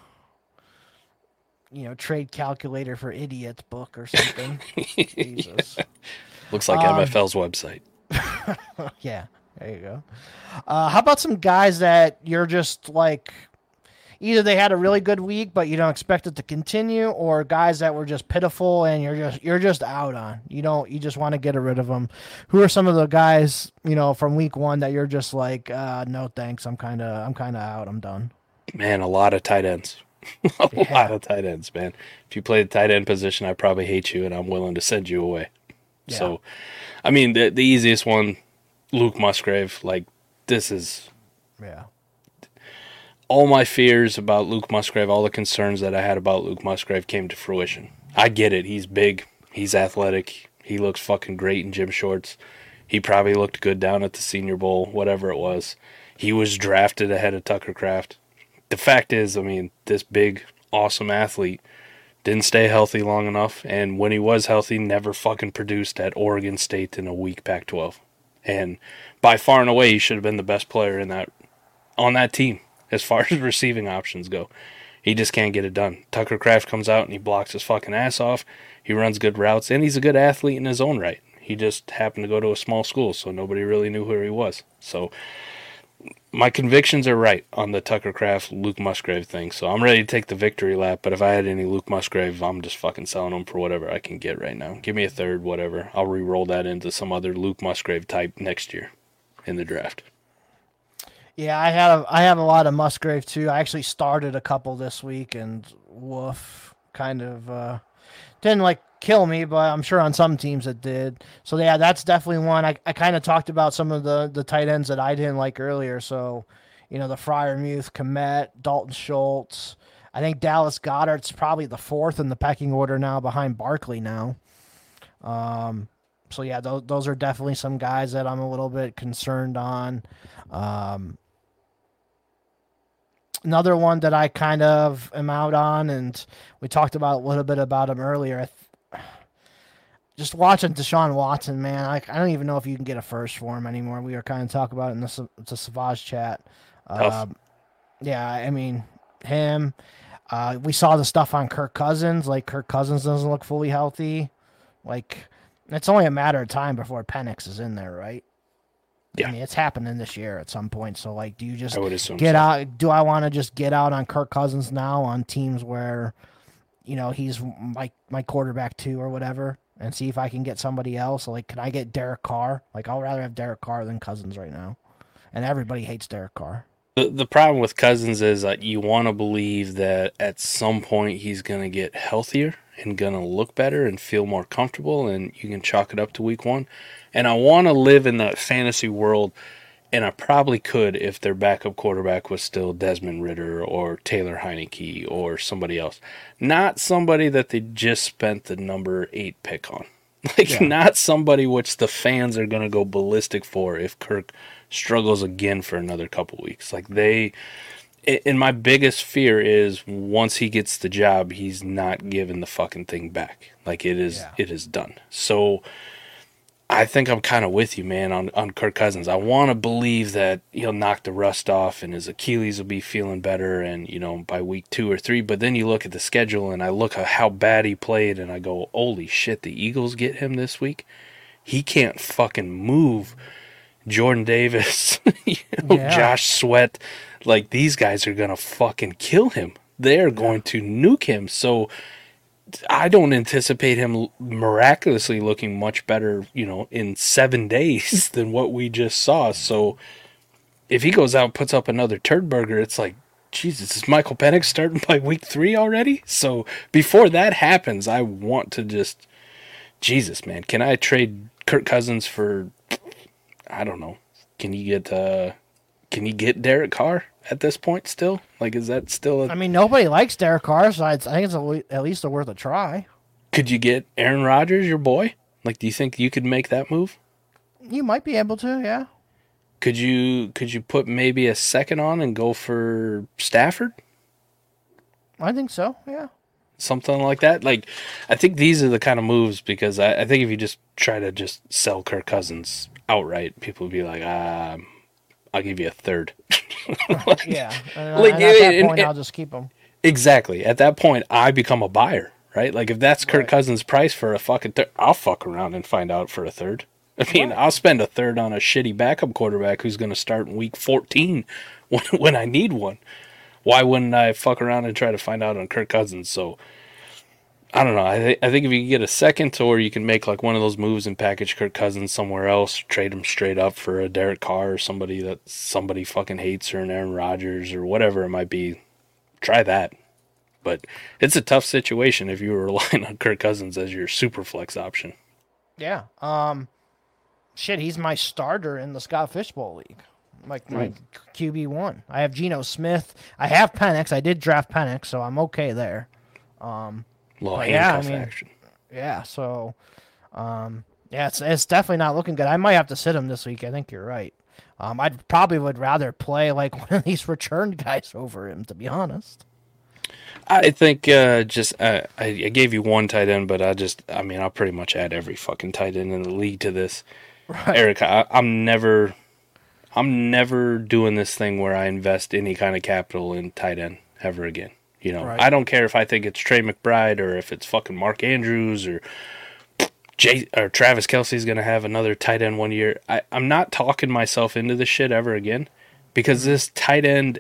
trade calculator for idiots book or something. Jesus. Looks like MFL's website. Yeah, there you go. How about some guys that you're just like, either they had a really good week, but you don't expect it to continue, or guys that were just pitiful and you're just out on. You just want to get rid of them. Who are some of the guys, from week 1 that you're just like, no thanks, I'm kind of out, I'm done. Man, a lot of tight ends. A lot of tight ends, man. If you play the tight end position, I probably hate you and I'm willing to send you away. Yeah. So, I mean, the easiest one, Luke Musgrave, like, this is... Yeah. All my fears about Luke Musgrave, all the concerns that I had about Luke Musgrave came to fruition. I get it. He's big. He's athletic. He looks fucking great in gym shorts. He probably looked good down at the Senior Bowl, whatever it was. He was drafted ahead of Tucker Kraft. The fact is, I mean, this big, awesome athlete didn't stay healthy long enough, and when he was healthy, never fucking produced at Oregon State in a weak Pac-12. And by far and away, he should have been the best player on that team. As far as receiving options go, he just can't get it done. Tucker Kraft comes out and he blocks his fucking ass off. He runs good routes, and he's a good athlete in his own right. He just happened to go to a small school, so nobody really knew who he was. So my convictions are right on the Tucker Kraft, Luke Musgrave thing, so I'm ready to take the victory lap, but if I had any Luke Musgrave, I'm just fucking selling them for whatever I can get right now. Give me a third, whatever. I'll re-roll that into some other Luke Musgrave type next year in the draft. Yeah, I have a lot of Musgrave too. I actually started a couple this week, and woof, kind of didn't like kill me, but I'm sure on some teams it did. So yeah, that's definitely one. I kind of talked about some of the tight ends that I didn't like earlier. So, the Freiermuth, Kmet, Dalton Schultz. I think Dallas Goedert's probably the fourth in the pecking order now, behind Barkley now. So yeah, those are definitely some guys that I'm a little bit concerned on. Another one that I kind of am out on, and we talked about a little bit about him earlier. Just watching Deshaun Watson, man, I don't even know if you can get a first for him anymore. We were kind of talking about it in the Savage chat. Yeah, I mean, him. We saw the stuff on Kirk Cousins. Like, Kirk Cousins doesn't look fully healthy. Like, it's only a matter of time before Penix is in there, right? Yeah. I mean, it's happening this year at some point. So, like, do you just I would assume get so. out? Do I want to just get out on Kirk Cousins now on teams where, he's my quarterback too or whatever, and see if I can get somebody else? Like, can I get Derek Carr? Like, I'll rather have Derek Carr than Cousins right now. And everybody hates Derek Carr. The problem with Cousins is that you want to believe that at some point he's going to get healthier and going to look better and feel more comfortable, and you can chalk it up to week one. And I want to live in that fantasy world, and I probably could if their backup quarterback was still Desmond Ridder or Taylor Heineke or somebody else. Not somebody that they just spent the number 8 pick on. Not somebody which the fans are going to go ballistic for if Kirk struggles again for another couple weeks. And my biggest fear is once he gets the job, he's not giving the fucking thing back. Like, it is done. So I think I'm kind of with you, man, on Kirk Cousins. I want to believe that he'll knock the rust off and his Achilles will be feeling better and, by week 2 or 3. But then you look at the schedule and I look at how bad he played and I go, holy shit, the Eagles get him this week? He can't fucking move. Jordan Davis, Josh Sweat, like, these guys are going to fucking kill him. They're going to nuke him. So I don't anticipate him miraculously looking much better, in 7 days than what we just saw. So if he goes out and puts up another turd burger, it's like, Jesus, is Michael Penix starting by week 3 already? So before that happens, I want to just, Jesus, man, can I trade Kirk Cousins for, I don't know, can you get Derek Carr at this point still? Like, is that still I mean, nobody likes Derek Carr, so I think it's at least worth a try. Could you get Aaron Rodgers, your boy? Like, do you think you could make that move? You might be able to, yeah. Could you put maybe a second on and go for Stafford? I think so, yeah. Something like that. Like, I think these are the kind of moves, because I think if you just try to just sell Kirk Cousins outright, people would be like, I'll give you a third. Yeah. And at that point, I'll just keep him. Exactly. At that point, I become a buyer, right? Like, if that's Kirk Cousins' price for a fucking third, I'll fuck around and find out for a third. I mean, I'll spend a third on a shitty backup quarterback who's going to start in week 14 when I need one. Why wouldn't I fuck around and try to find out on Kirk Cousins? So, I don't know. I think if you can get a second, or you can make like one of those moves and package Kirk Cousins somewhere else, trade him straight up for a Derek Carr or somebody that somebody fucking hates, or an Aaron Rodgers or whatever it might be, try that. But it's a tough situation if you were relying on Kirk Cousins as your super flex option. Yeah. Shit, he's my starter in the Scott Fishbowl League. Like my QB1. I have Geno Smith. I have Penix. I did draft Penix, so I'm okay there. Little handcuff action. Yeah, so it's definitely not looking good. I might have to sit him this week. I think you're right. I probably would rather play like one of these return guys over him, to be honest. I think I gave you one tight end, but I'll pretty much add every fucking tight end in the league to this. Right. Eric, I'm never doing this thing where I invest any kind of capital in tight end ever again. Right. I don't care if I think it's Trey McBride or if it's fucking Mark Andrews or Travis Kelce's going to have another tight end one year. I'm not talking myself into this shit ever again, because this tight ends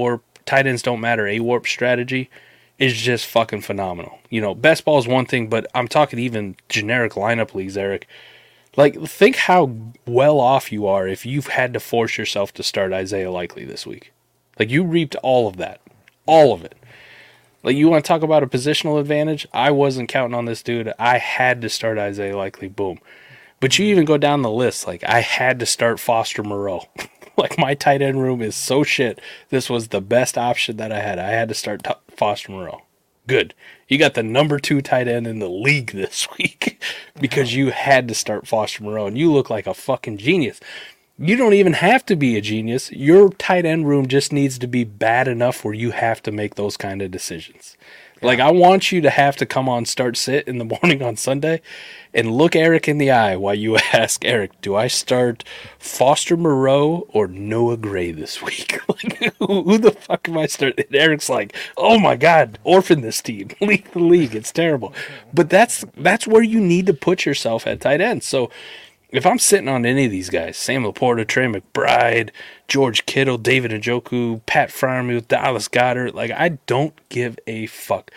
don't matter A-warp strategy is just fucking phenomenal. You know, best ball is one thing, but I'm talking even generic lineup leagues, Eric. Like, think how well off you are if you've had to force yourself to start Isaiah Likely this week. Like, you reaped all of that. All of it. Like, you want to talk about a positional advantage? I wasn't counting on this dude. I had to start Isaiah Likely. Boom. But you even go down the list. Like, I had to start Foster Moreau. Like, my tight end room is so shit. This was the best option that I had. I had to start Foster Moreau. Good. You got the number 2 tight end in the league this week because you had to start Foster Moreau, and you look like a fucking genius. You don't even have to be a genius. Your tight end room just needs to be bad enough where you have to make those kind of decisions. Like, I want you to have to come on start sit in the morning on Sunday and look Eric in the eye while you ask, Eric, do I start Foster Moreau or Noah Gray this week? Like, who the fuck am I starting? And Eric's like, oh my God, orphan this team. Leave the league. It's terrible. But that's where you need to put yourself at tight end. So if I'm sitting on any of these guys, Sam Laporta, Trey McBride, George Kittle, David Njoku, Pat Freiermuth, Dallas Goedert, like, I don't give a fuck.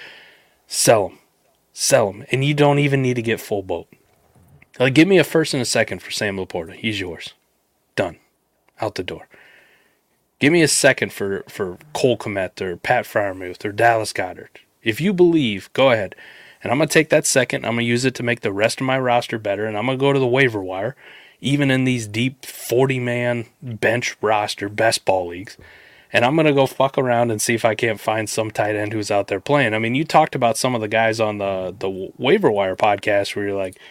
Sell them. Sell them. And you don't even need to get full boat. Like, give me a first and a second for Sam Laporta. He's yours. Done. Out the door. Give me a second for Cole Kmet or Pat Freiermuth or Dallas Goedert. If you believe, go ahead. And I'm going to take that second. I'm going to use it to make the rest of my roster better. And I'm going to go to the waiver wire, even in these deep 40-man bench roster best ball leagues. And I'm going to go fuck around and see if I can't find some tight end who's out there playing. I mean, you talked about some of the guys on the waiver wire podcast where you're like,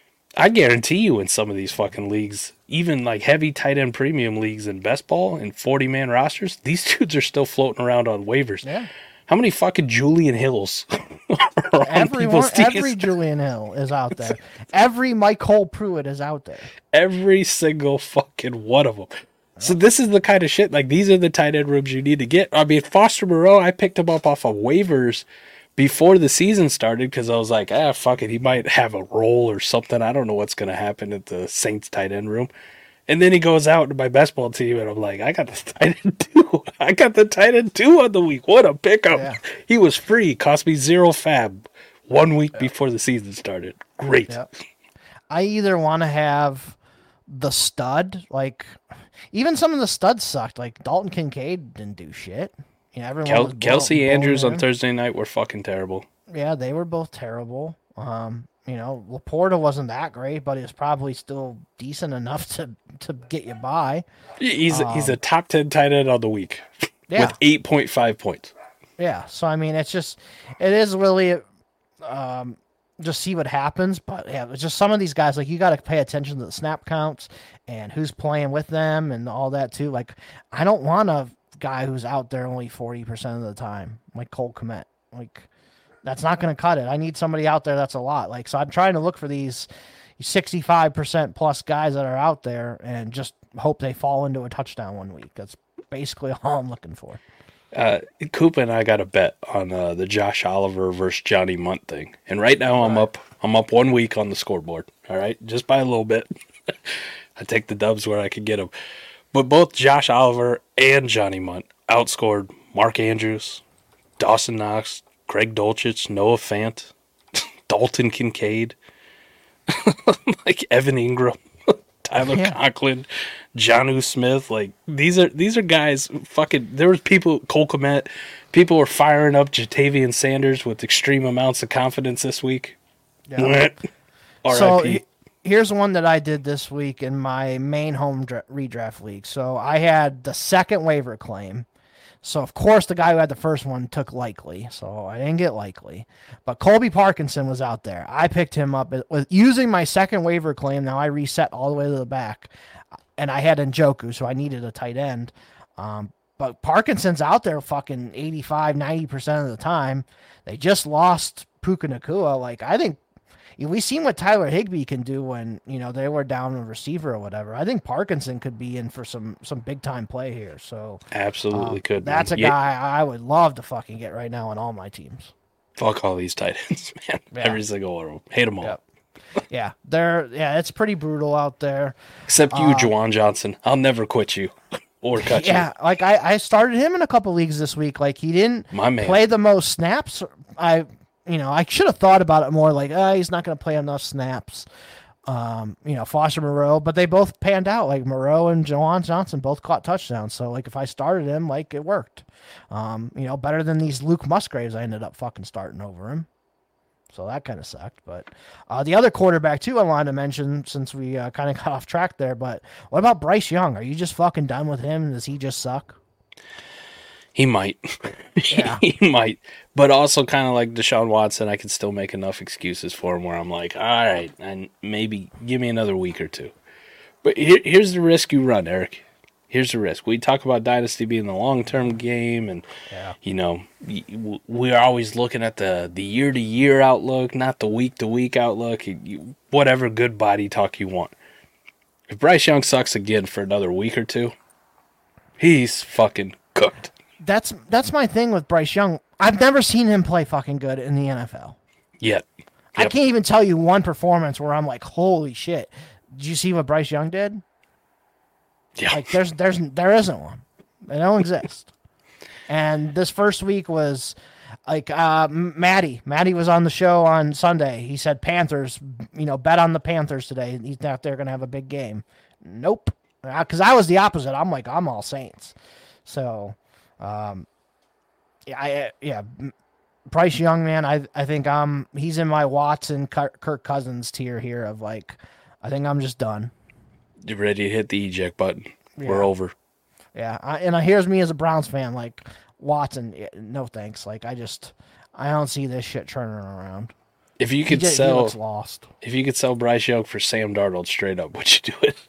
I guarantee you in some of these fucking leagues, even like heavy tight end premium leagues in best ball and 40-man rosters, these dudes are still floating around on waivers. Yeah. How many fucking Julian Hills are on people's teams? Every Julian Hill is out there. Every Michael Pruitt is out there. Every single fucking one of them. So this is the kind of shit, like, these are the tight end rooms you need to get. I mean, Foster Moreau, I picked him up off of waivers before the season started because I was like, fuck it, he might have a role or something. I don't know what's going to happen at the Saints tight end room. And then he goes out to my best ball team, and I'm like, I got the tight end 2. I got the tight end 2 on the week. What a pickup. Yeah. He was free. Cost me 0 fab 1 week before the season started. Great. Yeah. I either want to have the stud, like, even some of the studs sucked. Like, Dalton Kincaid didn't do shit. You know, everyone Kelsey Andrews on Thursday night were fucking terrible. Yeah, they were both terrible. You know, Laporta wasn't that great, but he was probably still decent enough to get you by. He's a top 10 tight end on the week with 8.5 points. Yeah, so I mean, it is really just see what happens. But yeah, it's just some of these guys, like, you got to pay attention to the snap counts and who's playing with them and all that too. Like, I don't want a guy who's out there only 40% of the time, like Cole Kmet. Like, that's not going to cut it. I need somebody out there that's a lot. Like, so I'm trying to look for these 65% plus guys that are out there and just hope they fall into a touchdown 1 week. That's basically all I'm looking for. Koopa and I got a bet on the Josh Oliver versus Johnny Munt thing. And right now I'm up 1 week on the scoreboard. All right. Just by a little bit. I take the dubs where I can get them. But both Josh Oliver and Johnny Munt outscored Mark Andrews, Dawson Knox, Greg Dulcich, Noah Fant, Dalton Kincaid, like Evan Ingram, Tyler Conklin, Jonnu Smith. Like, these are guys fucking. There was people, Cole Kmet, people were firing up Jatavian Sanders with extreme amounts of confidence this week. Yeah. R.I.P. So here's one that I did this week in my main home redraft league. So I had the second waiver claim. So, of course, the guy who had the first one took Likely, so I didn't get Likely. But Colby Parkinson was out there. I picked him up with using my second waiver claim. Now I reset all the way to the back, and I had Njoku, so I needed a tight end. But Parkinson's out there fucking 85, 90% of the time. They just lost Puka Nacua. Like, I think we've seen what Tyler Higbee can do when, you know, they were down a receiver or whatever. I think Parkinson could be in for some big time play here. So absolutely could. That's a guy I would love to fucking get right now on all my teams. Fuck all these tight ends, man. Yeah. Every single one of them. Hate them all. Yep. Yeah, it's pretty brutal out there. Except you, Juwan Johnson. I'll never quit you. or cut you. Yeah, like I started him in a couple leagues this week. Like he didn't My man. play the most snaps. I should have thought about it more. Like, he's not going to play enough snaps. Foster Moreau, but they both panned out. Like Moreau and Jawan Johnson both caught touchdowns. So like if I started him, like it worked. Better than these Luke Musgraves I ended up fucking starting over him. So that kind of sucked. But the other quarterback too I wanted to mention, since we kind of got off track there, but what about Bryce Young? Are you just fucking done with him? Does he just suck? He might. Yeah. He might. But also kind of like Deshaun Watson, I can still make enough excuses for him where I'm like, all right, and maybe give me another week or two. But here's the risk you run, Eric. Here's the risk. We talk about Dynasty being the long-term game, and, we're always looking at the year-to-year outlook, not the week-to-week outlook, whatever good body talk you want. If Bryce Young sucks again for another week or two, he's fucking cooked. That's my thing with Bryce Young. I've never seen him play fucking good in the NFL. Yet. I can't even tell you one performance where I'm like, holy shit. Did you see what Bryce Young did? Yeah. Like there isn't one. They don't exist. And this first week was like Matty was on the show on Sunday. He said Panthers, bet on the Panthers today. He's out there going to have a big game. Nope. Because I was the opposite. I'm like, I'm all Saints. So, Bryce Young, man, I think he's in my Watson, Kirk Cousins tier here of like, I think I'm just done. You're ready to hit the eject button. Yeah. We're over. Yeah, here's me as a Browns fan, like Watson, no thanks. Like I don't see this shit turning around. If you could he looks lost. If you could sell Bryce Young for Sam Darnold straight up, would you do it?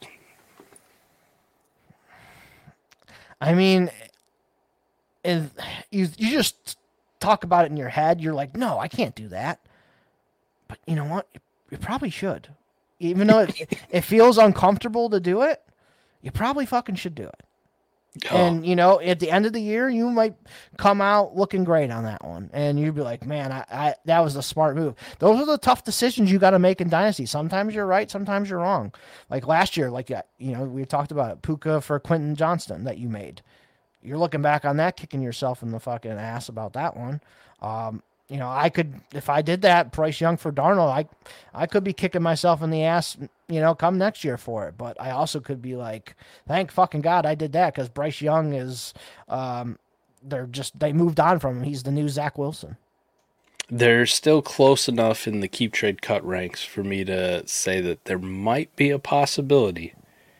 I mean, if you just talk about it in your head, you're like, no, I can't do that. But you know what? You probably should. Even though it feels uncomfortable to do it, you probably fucking should do it. Oh. And, at the end of the year, you might come out looking great on that one. And you'd be like, man, I that was a smart move. Those are the tough decisions you got to make in Dynasty. Sometimes you're right, sometimes you're wrong. Like last year, we talked about it, Puka for Quentin Johnston that you made. You're looking back on that, kicking yourself in the fucking ass about that one. I could, if I did that, Bryce Young for Darnold, I could be kicking myself in the ass, come next year for it. But I also could be like, thank fucking God I did that, because Bryce Young is, they moved on from him. He's the new Zach Wilson. They're still close enough in the keep trade cut ranks for me to say that there might be a possibility,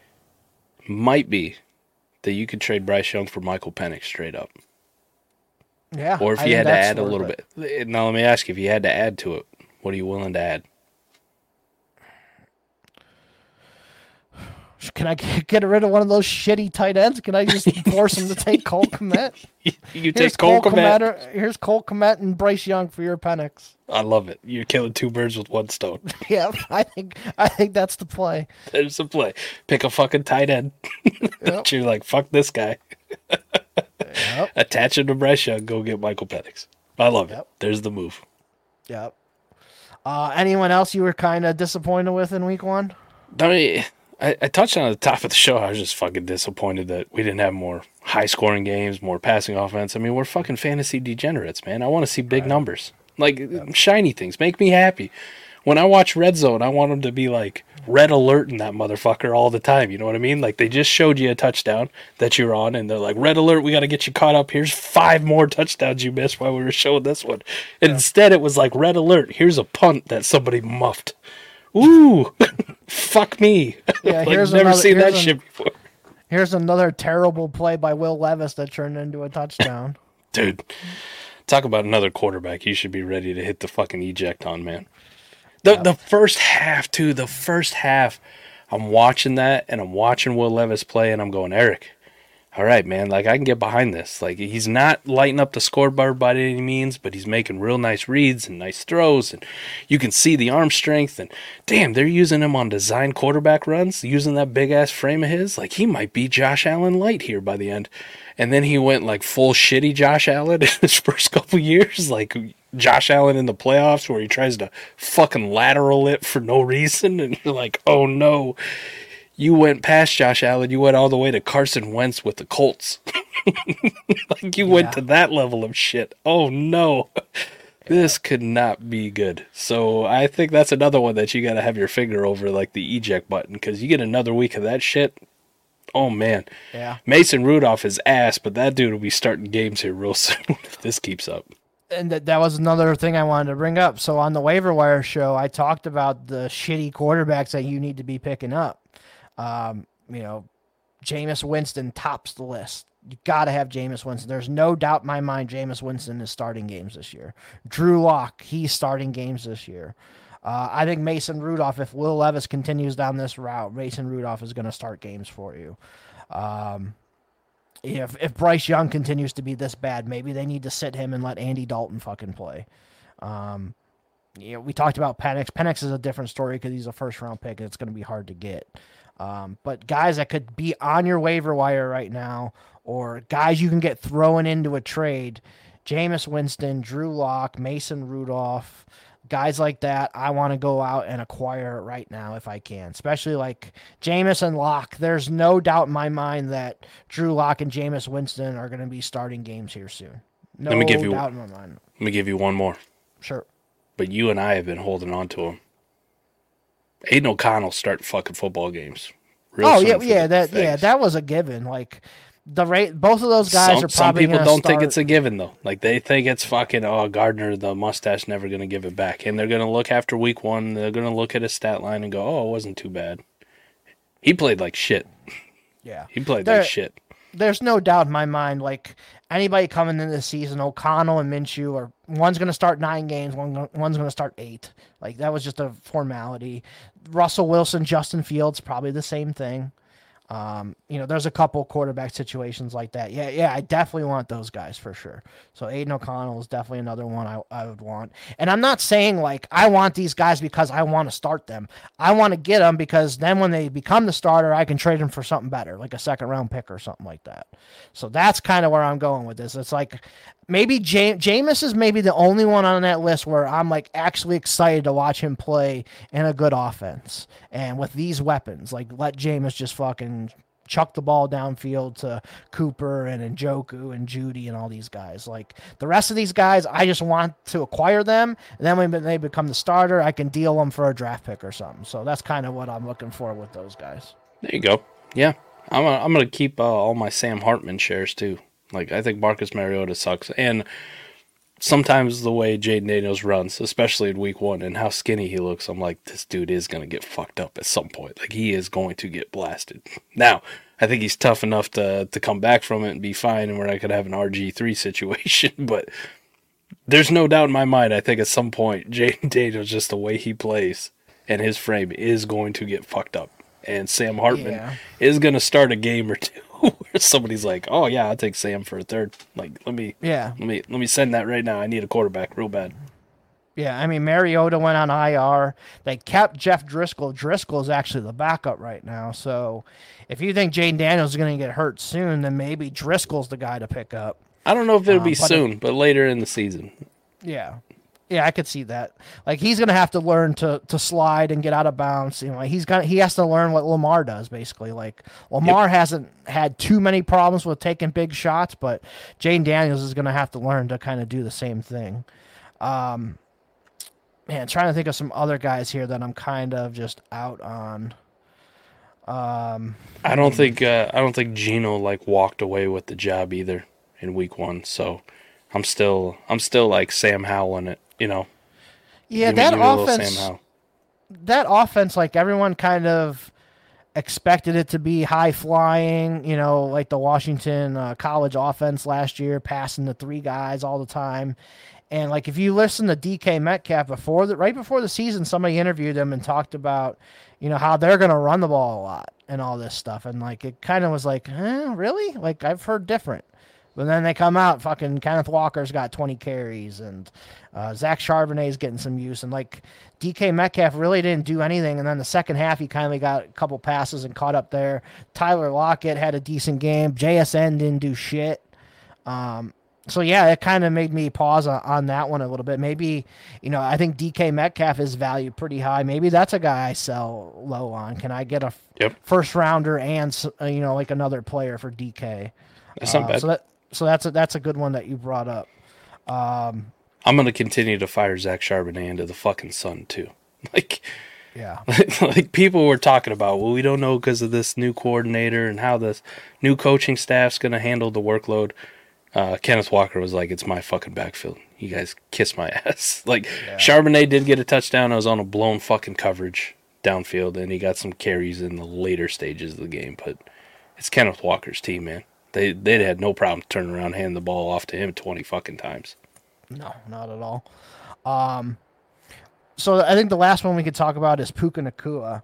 that you could trade Bryce Young for Michael Penix straight up. Yeah. Or if you had to add a little bit. Now, let me ask you, if you had to add to it, what are you willing to add? Can I get rid of one of those shitty tight ends? Can I just force him to take Cole Kmet? You take Cole Kmet. Here's Cole Kmet and Bryce Young for your Penix. I love it. You're killing two birds with one stone. Yeah, I think that's the play. There's the play. Pick a fucking tight end. Yep. You're like, fuck this guy. Yep. Attach him to Bryce Young, go get Michael Penix. I love it. There's the move. Yep. Anyone else you were kind of disappointed with in week one? I touched on at the top of the show. I was just fucking disappointed that we didn't have more high-scoring games, more passing offense. I mean, we're fucking fantasy degenerates, man. I want to see big numbers. Like, shiny things. Make me happy. When I watch Red Zone, I want them to be like red alert in that motherfucker all the time. You know what I mean? Like, they just showed you a touchdown that you're on, and they're like, red alert, we got to get you caught up. Here's 5 more touchdowns you missed while we were showing this one. And instead, it was like, red alert, here's a punt that somebody muffed. Ooh, fuck me. Yeah, like, never seen that shit before. Here's another terrible play by Will Levis that turned into a touchdown. Dude, talk about another quarterback you should be ready to hit the fucking eject on, man. The first half, too, I'm watching that, and I'm watching Will Levis play, and I'm going, Eric, all right, man, like, I can get behind this. Like, he's not lighting up the scoreboard by any means, but he's making real nice reads and nice throws, and you can see the arm strength, and damn, they're using him on design quarterback runs, using that big-ass frame of his. Like, he might be Josh Allen light here by the end. And then he went, like, full shitty Josh Allen in his first couple years, like Josh Allen in the playoffs where he tries to fucking lateral it for no reason, and you're like, oh, no. You went past Josh Allen. You went all the way to Carson Wentz with the Colts. Like you went to that level of shit. Oh no. This could not be good. So I think that's another one that you got to have your finger over, like the eject button, because you get another week of that shit. Oh man. Yeah. Mason Rudolph is ass, but that dude will be starting games here real soon if this keeps up. And that was another thing I wanted to bring up. So on the waiver wire show, I talked about the shitty quarterbacks that you need to be picking up. Jameis Winston tops the list. You got to have Jameis Winston. There's no doubt in my mind Jameis Winston is starting games this year. Drew Lock, he's starting games this year. I think Mason Rudolph, if Will Levis continues down this route, Mason Rudolph is going to start games for you. If Bryce Young continues to be this bad, maybe they need to sit him and let Andy Dalton fucking play. We talked about Penix. Penix is a different story because he's a first-round pick, and it's going to be hard to get. But guys that could be on your waiver wire right now, or guys you can get thrown into a trade, Jameis Winston, Drew Lock, Mason Rudolph, guys like that, I want to go out and acquire right now if I can. Especially like Jameis and Lock. There's no doubt in my mind that Drew Lock and Jameis Winston are going to be starting games here soon. No doubt in my mind. Let me give you one more. Sure. But you and I have been holding on to him. Aiden O'Connell starting fucking football games. That was a given. Like both of those guys are probably. Some people don't think it's a given though. Like they think it's fucking Gardner, the mustache, never going to give it back, and they're going to look after week 1. They're going to look at his stat line and go, "Oh, it wasn't too bad." He played like shit. Yeah, he played like shit. There's no doubt in my mind. Like anybody coming into the season, O'Connell and Minshew are one's going to start 9 games, one's going to start 8. Like that was just a formality. Russell Wilson, Justin Fields, probably the same thing. There's a couple quarterback situations like that. Yeah, I definitely want those guys for sure. So Aiden O'Connell is definitely another one I would want. And I'm not saying like I want these guys because I want to start them. I want to get them because then when they become the starter, I can trade them for something better, like a second-round pick or something like that. So that's kind of where I'm going with this. It's like maybe Jameis is maybe the only one on that list where I'm like actually excited to watch him play in a good offense. And with these weapons, like let Jameis just fucking chuck the ball downfield to Cooper and Njoku and Judy and all these guys. Like the rest of these guys, I just want to acquire them. And then when they become the starter, I can deal them for a draft pick or something. So that's kind of what I'm looking for with those guys. There you go. Yeah. I'm going to keep all my Sam Hartman shares too. Like, I think Marcus Mariota sucks. And sometimes the way Jaden Daniels runs, especially in week 1, and how skinny he looks, I'm like, this dude is going to get fucked up at some point. Like, he is going to get blasted. Now, I think he's tough enough to come back from it and be fine, and we're not going to have an RG3 situation. But there's no doubt in my mind, I think at some point, Jaden Daniels, just the way he plays and his frame, is going to get fucked up. And Sam Hartman is going to start a game or two where somebody's like, "Oh yeah, I'll take Sam for a third." Like, let me send that right now. I need a quarterback real bad. Yeah, I mean Mariota went on IR. They kept Jeff Driscoll. Driscoll is actually the backup right now. So if you think Jaden Daniels is going to get hurt soon, then maybe Driscoll's the guy to pick up. I don't know if it'll be soon, but later in the season. Yeah. Yeah, I could see that. Like he's gonna have to learn to slide and get out of bounds. He has to learn what Lamar does basically. Like Lamar hasn't had too many problems with taking big shots, but Jaden Daniels is gonna have to learn to kind of do the same thing. Trying to think of some other guys here that I'm kind of just out on. I don't think Geno walked away with the job either in week 1. So I'm still like Sam Howell in it. Yeah, that offense, like everyone kind of expected it to be high flying, like the Washington college offense last year, passing the 3 guys all the time. And like if you listen to DK Metcalf right before the season, somebody interviewed him and talked about, how they're going to run the ball a lot and all this stuff. And like it kind of was like, really? Like I've heard different. But then they come out, fucking Kenneth Walker's got 20 carries, and Zach Charbonnet's getting some use. And, like, DK Metcalf really didn't do anything. And then the second half, he kind of got a couple passes and caught up there. Tyler Lockett had a decent game. JSN didn't do shit. So yeah, it kind of made me pause on that one a little bit. Maybe, I think DK Metcalf is valued pretty high. Maybe that's a guy I sell low on. Can I get a first rounder and like another player for DK? That's not bad. So that's a good one that you brought up. I'm gonna continue to fire Zach Charbonnet into the fucking sun too. Yeah. Like people were talking about, well, we don't know because of this new coordinator and how this new coaching staff's gonna handle the workload. Kenneth Walker was like, it's my fucking backfield. You guys kiss my ass. Charbonnet did get a touchdown. I was on a blown fucking coverage downfield, and he got some carries in the later stages of the game. But it's Kenneth Walker's team, man. They had no problem turning around and handing the ball off to him 20 fucking times. No, not at all. So I think the last one we could talk about is Puka Nacua.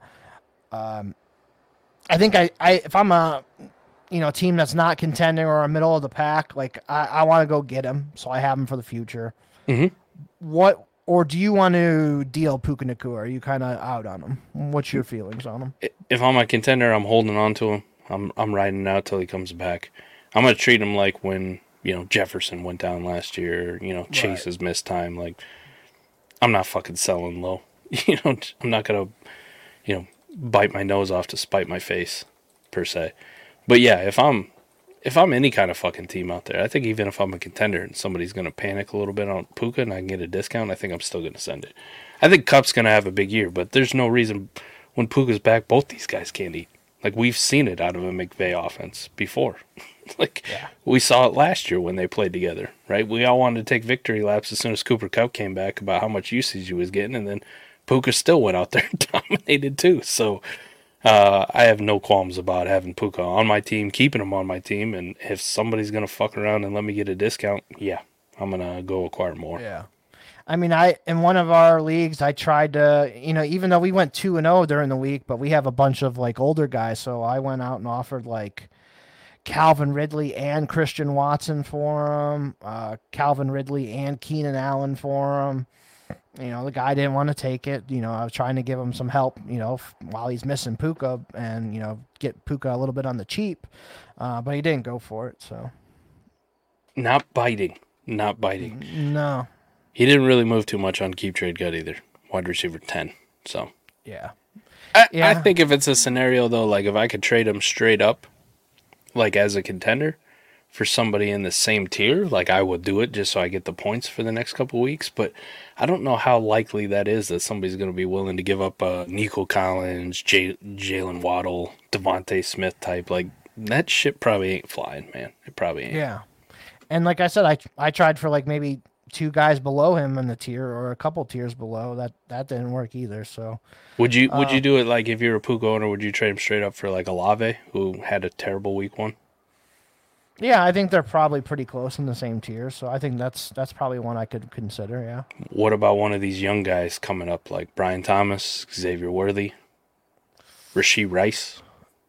I think if I'm a team that's not contending or a middle of the pack, I want to go get him, so I have him for the future. Mm-hmm. Or do you want to deal Puka Nacua? Are you kind of out on him? What's your feelings on him? If I'm a contender, I'm holding on to him. I'm riding it out till he comes back. I'm gonna treat him like when Jefferson went down last year. Chase's missed time. I'm not fucking selling low. I'm not gonna bite my nose off to spite my face per se. But yeah, if I'm any kind of fucking team out there, I think even if I'm a contender and somebody's going to panic a little bit on Puka and I can get a discount, I think I'm still going to send it. I think Kupp's going to have a big year, but there's no reason when Puka's back, both these guys can't eat. We've seen it out of a McVay offense before. We saw it last year when they played together, right? We all wanted to take victory laps as soon as Cooper Kupp came back about how much usage he was getting, and then Puka still went out there and dominated too. So I have no qualms about having Puka on my team, keeping him on my team, and if somebody's going to fuck around and let me get a discount, yeah, I'm going to go acquire more. Yeah. I mean, in one of our leagues, I tried to, even though we went 2-0 during the week, but we have a bunch of older guys, so I went out and offered Calvin Ridley and Christian Watson for him, Calvin Ridley and Keenan Allen for him. The guy didn't want to take it. I was trying to give him some help, while he's missing Puka and, get Puka a little bit on the cheap. But he didn't go for it, so. Not biting. No. He didn't really move too much on Keep Trade Gut either. Wide receiver 10, so. Yeah. I think if it's a scenario, though, if I could trade him straight up, as a contender, for somebody in the same tier, I would do it just so I get the points for the next couple of weeks. But I don't know how likely that is that somebody's going to be willing to give up Nico Collins, Jalen Waddle, Devontae Smith type. That shit probably ain't flying, man. It probably ain't. Yeah. And like I said, I tried for maybe two guys below him in the tier or a couple tiers below. That didn't work either. So would you do it if you're a Puka owner? Would you trade him straight up for Olave, who had a terrible week one? Yeah, I think they're probably pretty close in the same tier, so I think that's probably one I could consider, yeah. What about one of these young guys coming up, like Brian Thomas, Xavier Worthy, Rashee Rice?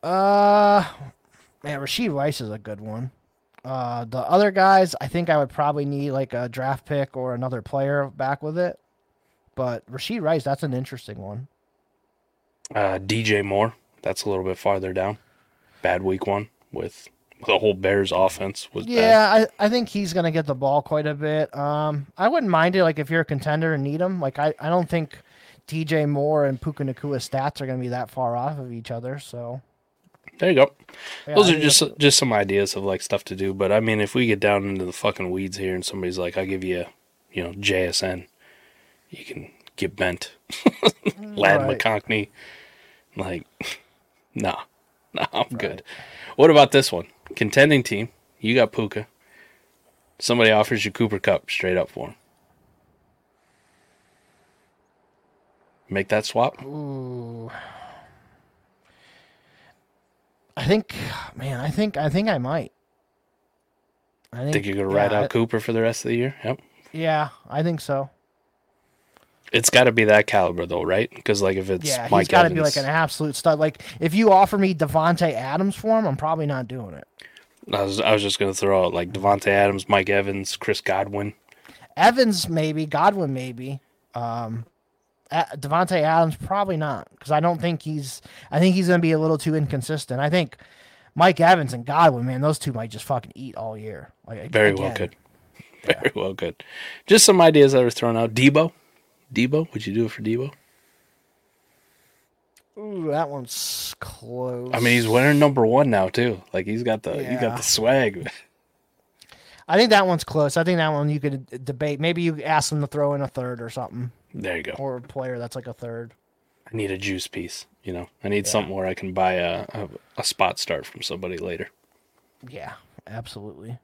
Rashee Rice is a good one. The other guys, I think I would probably need a draft pick or another player back with it. But Rashee Rice, that's an interesting one. DJ Moore, that's a little bit farther down. Bad week one with the whole Bears offense was bad. Yeah, I think he's going to get the ball quite a bit. I wouldn't mind it if you're a contender and need him. I don't think DJ Moore and Puka Nacua's stats are going to be that far off of each other, so... There you go. Yeah, those are just some ideas of stuff to do. But I mean, if we get down into the fucking weeds here and somebody's like, I'll give you, JSN, you can get bent. Lad McConkney. Nah, I'm good. What about this one? Contending team. You got Puka. Somebody offers you Cooper Kupp straight up for him. Make that swap? Ooh. I think I might. I think you're going to ride out Cooper for the rest of the year? Yep. Yeah, I think so. It's got to be that caliber, though, right? Because, if it's Mike Evans... he's got to be an absolute stud. If you offer me Devontae Adams for him, I'm probably not doing it. I was just going to throw out, Devontae Adams, Mike Evans, Chris Godwin. Evans, maybe. Godwin, maybe. Devontae Adams, probably not, because I think he's going to be a little too inconsistent. I think Mike Evans and Godwin, man, those two might just fucking eat all year. Very well could. Very well, good. Just some ideas that were thrown out. Debo, would you do it for Debo? Ooh, that one's close. I mean, he's wearing number 1 now too. Like he's got the swag. I think that one's close. I think that one you could debate. Maybe you ask him to throw in a third or something. There you go. Or a player that's like a third. I need a juice piece. I need something where I can buy a spot start from somebody later. Yeah, absolutely.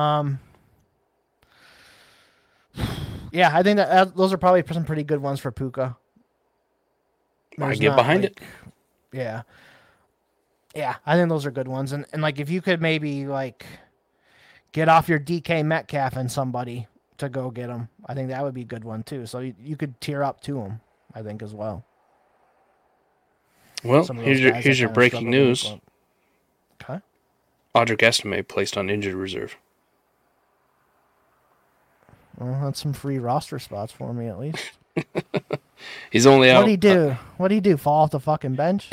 Yeah, I think that those are probably some pretty good ones for Puka. I get behind it. Yeah. Yeah, I think those are good ones. And like if you could maybe like get off your DK Metcalf and somebody to go get him, I think that would be a good one too. So you could tier up to him, I think, as well. Well, here's your breaking news. Okay. Audric Estime placed on injured reserve. Well, that's some free roster spots for me at least. He's only out. What'd he do? What'd he do? Fall off the fucking bench?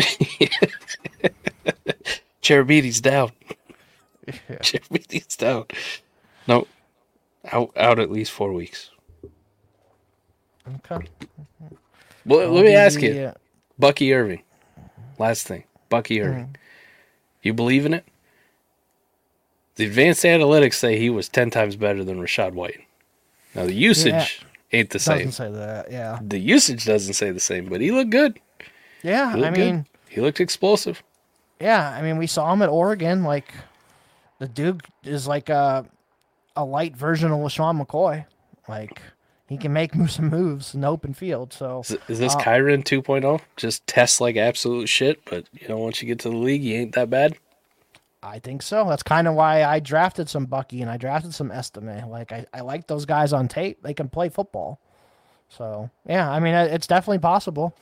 Cherubini's down. Yeah. Cherubini's down. No, out at least 4 weeks. Okay. Well, let me ask you, Bucky Irving. Last thing, Bucky Irving. You believe in it? The advanced analytics say he was 10 times better than Rachaad White. Now the usage ain't the same. Doesn't say that. Yeah. The usage doesn't say the same, but he looked good. Yeah, I mean, he looked explosive. Yeah, I mean, we saw him at Oregon. Like, the dude is like a light version of LaShawn McCoy. Like, he can make some moves in the open field. So is this Kyren 2.0? Just test like absolute shit, but once you get to the league, he ain't that bad. I think so. That's kind of why I drafted some Bucky and I drafted some Estime. Like, I like those guys on tape. They can play football. So, yeah, I mean, it's definitely possible.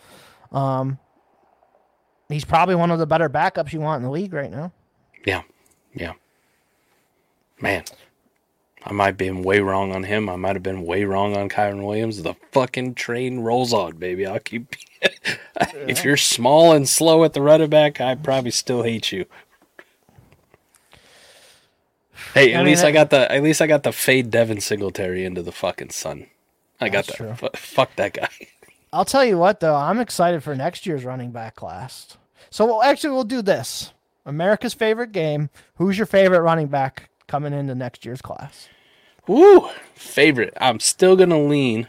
He's probably one of the better backups you want in the league right now. Yeah. Man, I might have been way wrong on him. I might have been way wrong on Kyren Williams. The fucking train rolls on, baby. I'll keep. If you're small and slow at the running back, I probably still hate you. Hey, at least I got the fade Devin Singletary into the fucking sun. I got that. True. Fuck that guy. I'll tell you what, though, I'm excited for next year's running back class. So we'll do this. America's favorite game. Who's your favorite running back coming into next year's class? Woo! Favorite. I'm still gonna lean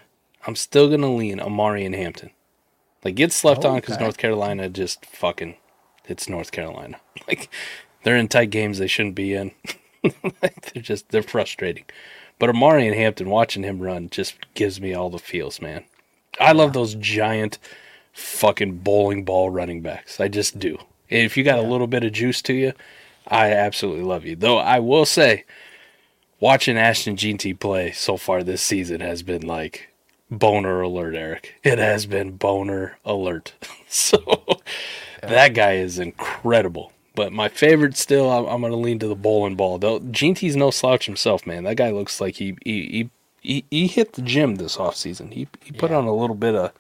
Amari and Hampton. Like, get slept on because North Carolina just fucking, it's North Carolina. Like, they're in tight games they shouldn't be in. They're frustrating. But Amari and Hampton, watching him run just gives me all the feels, man. I love those giant fucking bowling ball running backs. I just do. And if you got a little bit of juice to you, I absolutely love you. Though I will say, watching Ashton Jeanty play so far this season has been like boner alert, Eric. It has been boner alert. So that guy is incredible. But my favorite still, I'm going to lean to the bowling ball. Though Jeanty's no slouch himself, man. That guy looks like he hit the gym this offseason. He put on a little bit of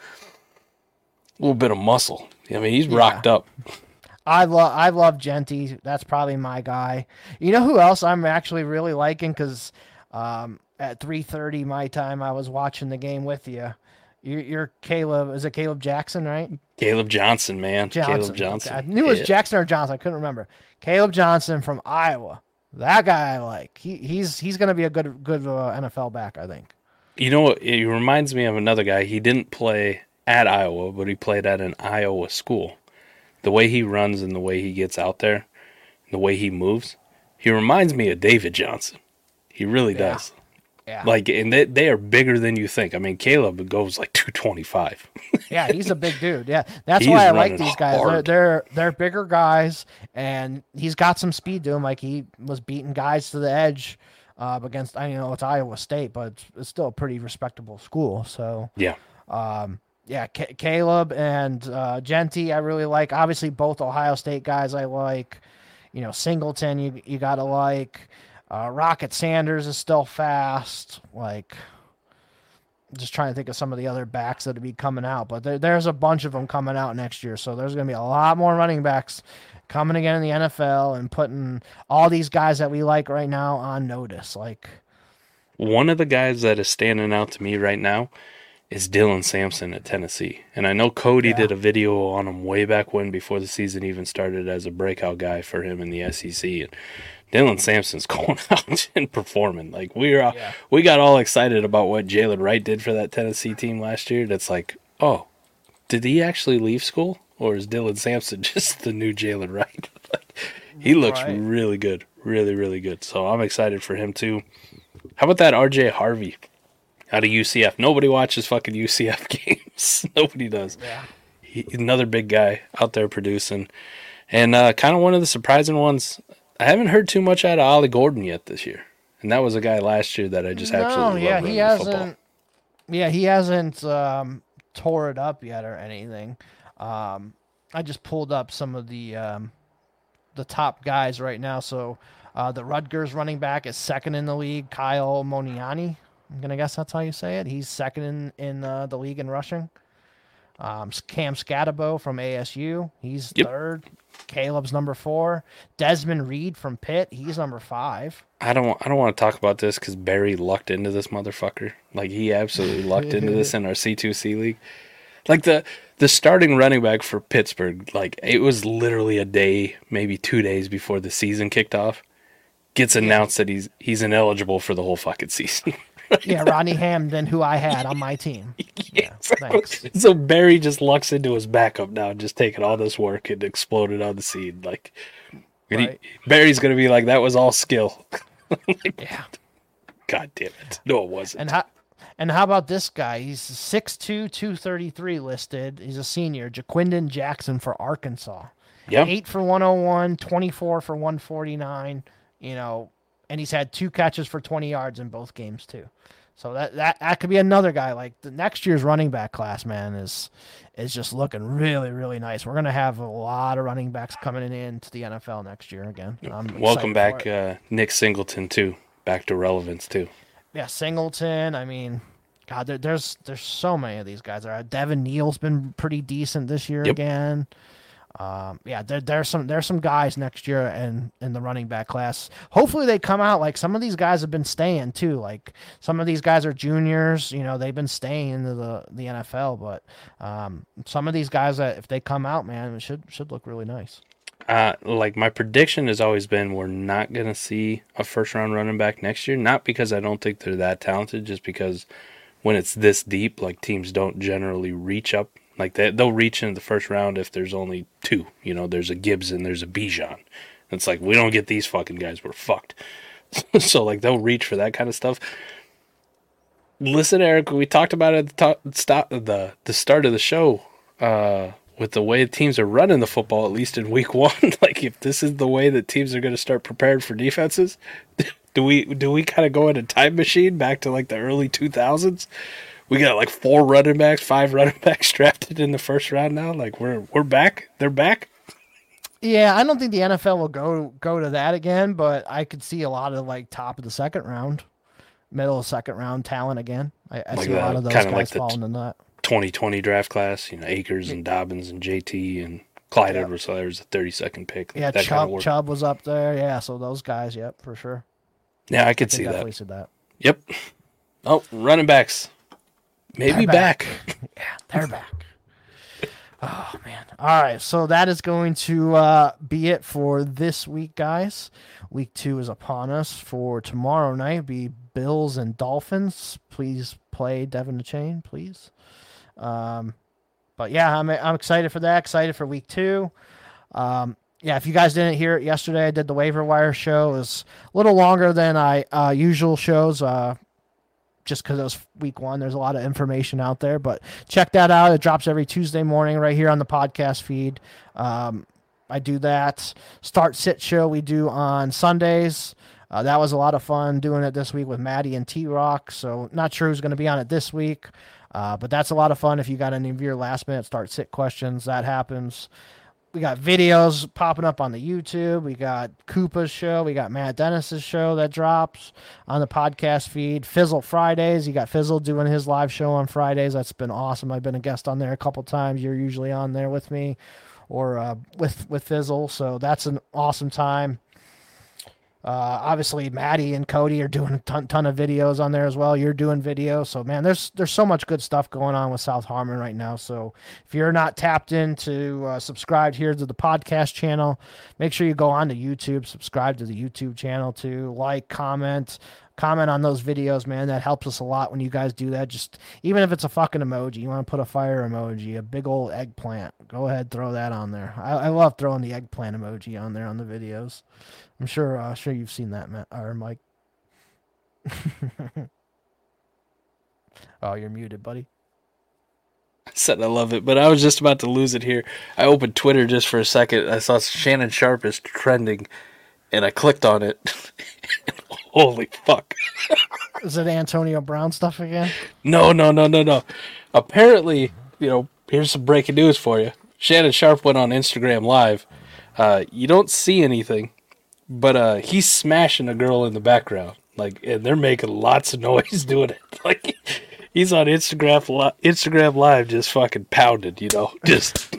muscle. I mean, he's rocked up. I love Genty. That's probably my guy. You know who else I'm actually really liking? Because at 3:30 my time, I was watching the game with you. You're Caleb. Is it Caleb Jackson, right? Caleb Johnson, man. Caleb Johnson. I knew it was Jackson or Johnson. I couldn't remember. Caleb Johnson from Iowa. That guy I like. He's going to be a good NFL back, I think. You know what? It reminds me of another guy. He didn't play at Iowa, but he played at an Iowa school. The way he runs and the way he gets out there, the way he moves, he reminds me of David Johnson. He really does. Yeah. Like, and they are bigger than you think. I mean, Caleb goes like 225. Yeah, he's a big dude. Yeah, that's why I like these guys. Hard. They're bigger guys, and he's got some speed to him. Like, he was beating guys to the edge against. It's Iowa State, but it's still a pretty respectable school. So yeah. Caleb and Genty, I really like. Obviously, both Ohio State guys I like. Singleton, you gotta like. Rocket Sanders is still fast. Like, just trying to think of some of the other backs that would be coming out, but there's a bunch of them coming out next year. So there's going to be a lot more running backs coming again in the NFL and putting all these guys that we like right now on notice. Like, One of the guys that is standing out to me right now is Dylan Sampson at Tennessee. And I know Cody did a video on him way back when, before the season even started, as a breakout guy for him in the SEC. And Dylan Sampson's going out and performing. Like, we got all excited about what Jalen Wright did for that Tennessee team last year. That's like, oh, did he actually leave school? Or is Dylan Sampson just the new Jalen Wright? Like, he looks really good. Really, really good. So I'm excited for him too. How about that RJ Harvey out of UCF? Nobody watches fucking UCF games. Nobody does. Yeah. He's another big guy out there producing. And kind of one of the surprising ones, I haven't heard too much out of Ollie Gordon yet this year. And that was a guy last year that I just absolutely love running the football. Yeah, he hasn't tore it up yet or anything. I just pulled up some of the top guys right now. So the Rutgers running back is second in the league, Kyle Moniani. I'm going to guess that's how you say it. He's second in the league in rushing. Cam Scatabo from ASU, he's third. Caleb's number 4. Desmond Reed from Pitt, he's number 5. I don't want to talk about this because Barry lucked into this motherfucker. Like, he absolutely lucked into this in our C2C league. Like, the starting running back for Pittsburgh, like, it was literally a day, maybe 2 days before the season kicked off, gets announced that he's ineligible for the whole fucking season. Yeah, Rodney Hamden, who I had on my team. Yeah, thanks. So Barry just lucks into his backup now, just taking all this work and exploded on the scene. Like, Barry's going to be like, that was all skill. Yeah. God damn it. No, it wasn't. And how about this guy? He's 6'2", 233 listed. He's a senior. Jaquindon Jackson for Arkansas. Yep. 8 for 101, 24 for 149, and he's had 2 catches for 20 yards in both games too. So that could be another guy. Like, the next year's running back class, man, is just looking really, really nice. We're going to have a lot of running backs coming into the NFL next year again. Welcome back, Nick Singleton, too. Back to relevance, too. Yeah, Singleton. I mean, God, there's so many of these guys. Devin Neal's been pretty decent this year again. There's some guys next year in the running back class. Hopefully they come out. Like, some of these guys have been staying too. Like, some of these guys are juniors. They've been staying into the NFL. But some of these guys, that if they come out, man, it should look really nice. Like, my prediction has always been we're not gonna see a first round running back next year. Not because I don't think they're that talented, just because when it's this deep, like, teams don't generally reach up. Like, they'll reach into the first round if there's only 2. There's a Gibbs and there's a Bijan. It's like, we don't get these fucking guys, we're fucked. So, like, they'll reach for that kind of stuff. Listen, Eric, we talked about it at the start of the show, with the way teams are running the football, at least in week 1. Like, if this is the way that teams are going to start preparing for defenses, do we kind of go in a time machine back to, like, the early 2000s? We got like 4 running backs, 5 running backs drafted in the first round now. Like, we're back. They're back. Yeah, I don't think the NFL will go to that again, but I could see a lot of, like, top of the second round, middle of second round talent again. I see a lot of those guys like falling in that 2020 draft class. Akers and Dobbins and JT and Clyde Edwards-Helaire is a 32nd pick. Yeah, Chubb was up there. Yeah, so those guys, yep, for sure. Yeah, I could see that. Definitely see that. Yep. Oh, running backs. Maybe back. Yeah, they're back. Oh, man. All right, so that is going to be it for this week, guys. Week 2 is upon us. For tomorrow night, be Bills and Dolphins. Please play Devin the Chain, please. But, yeah, I'm excited for that. Excited for week 2. If you guys didn't hear it yesterday, I did the waiver wire show. It was a little longer than I usual shows, just because it was week 1. There's a lot of information out there, but check that out. It drops every Tuesday morning right here on the podcast feed. I do that. Start Sit show we do on Sundays. That was a lot of fun doing it this week with Maddie and T-Rock, so not sure who's going to be on it this week, but that's a lot of fun. If you got any of your last minute Start Sit questions, that happens. We got videos popping up on the YouTube. We got Koopa's show. We got Matt Dennis's show that drops on the podcast feed. Fizzle Fridays. You got Fizzle doing his live show on Fridays. That's been awesome. I've been a guest on there a couple times. You're usually on there with me or with Fizzle. So that's an awesome time. Obviously, Maddie and Cody are doing a ton of videos on there as well. You're doing videos. So, man, there's so much good stuff going on with South Harmon right now. So if you're not tapped into subscribed here to the podcast channel, make sure you go on to YouTube, subscribe to the YouTube channel too, like, comment on those videos, man. That helps us a lot when you guys do that. Just even if it's a fucking emoji, you want to put a fire emoji, a big old eggplant, go ahead, throw that on there. I love throwing the eggplant emoji on there on the videos. I'm sure you've seen that, Matt or Mike. Oh, you're muted, buddy. I said I love it, but I was just about to lose it here. I opened Twitter just for a second. I saw Shannon Sharpe is trending, and I clicked on it. Holy fuck. Is it Antonio Brown stuff again? No. Apparently, here's some breaking news for you. Shannon Sharpe went on Instagram Live. You don't see anything, but he's smashing a girl in the background. And they're making lots of noise doing it. He's on Instagram Live just fucking pounded, just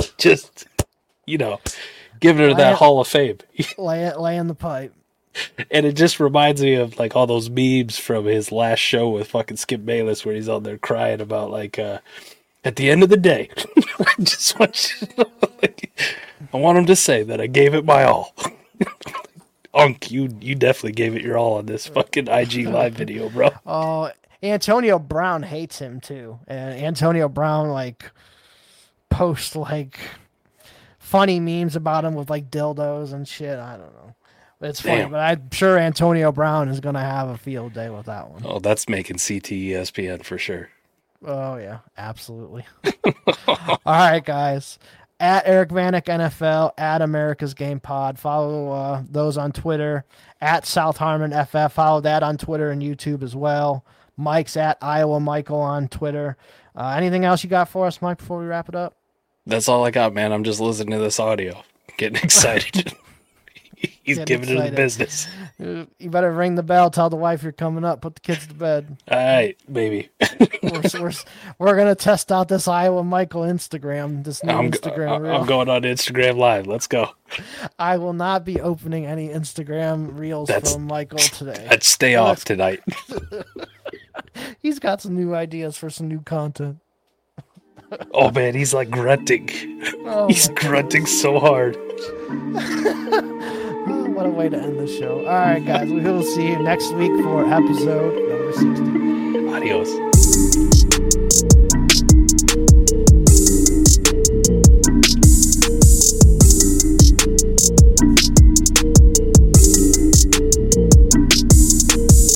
giving her that Hall of Fame. laying the pipe. And it just reminds me of all those memes from his last show with fucking Skip Bayless, where he's on there crying about at the end of the day, I just want I want him to say that I gave it my all. Unk, you definitely gave it your all on this fucking IG Live video, bro. Oh, Antonio Brown hates him too, and Antonio Brown posts funny memes about him with dildos and shit. I don't know. It's funny, but I'm sure Antonio Brown is going to have a field day with that one. Oh, that's making CTESPN for sure. Oh, yeah, absolutely. All right, guys. At Eric Vanek NFL, at America's Game Pod. Follow those on Twitter. At South Harmon FF. Follow that on Twitter and YouTube as well. Mike's at Iowa Michael on Twitter. Anything else you got for us, Mike, before we wrap it up? That's all I got, man. I'm just listening to this audio. Getting excited. He's giving it the business. You better ring the bell. Tell the wife you're coming up. Put the kids to bed. All right, baby. we're gonna test out this Iowa Michael Instagram. This new Instagram reel. I'm going on Instagram Live. Let's go. I will not be opening any Instagram reels from Michael today. I'd stay off tonight. He's got some new ideas for some new content. Oh man, he's grunting. Oh, he's grunting so hard. What a way to end the show. All right, guys, we will see you next week for episode number 60. Adios.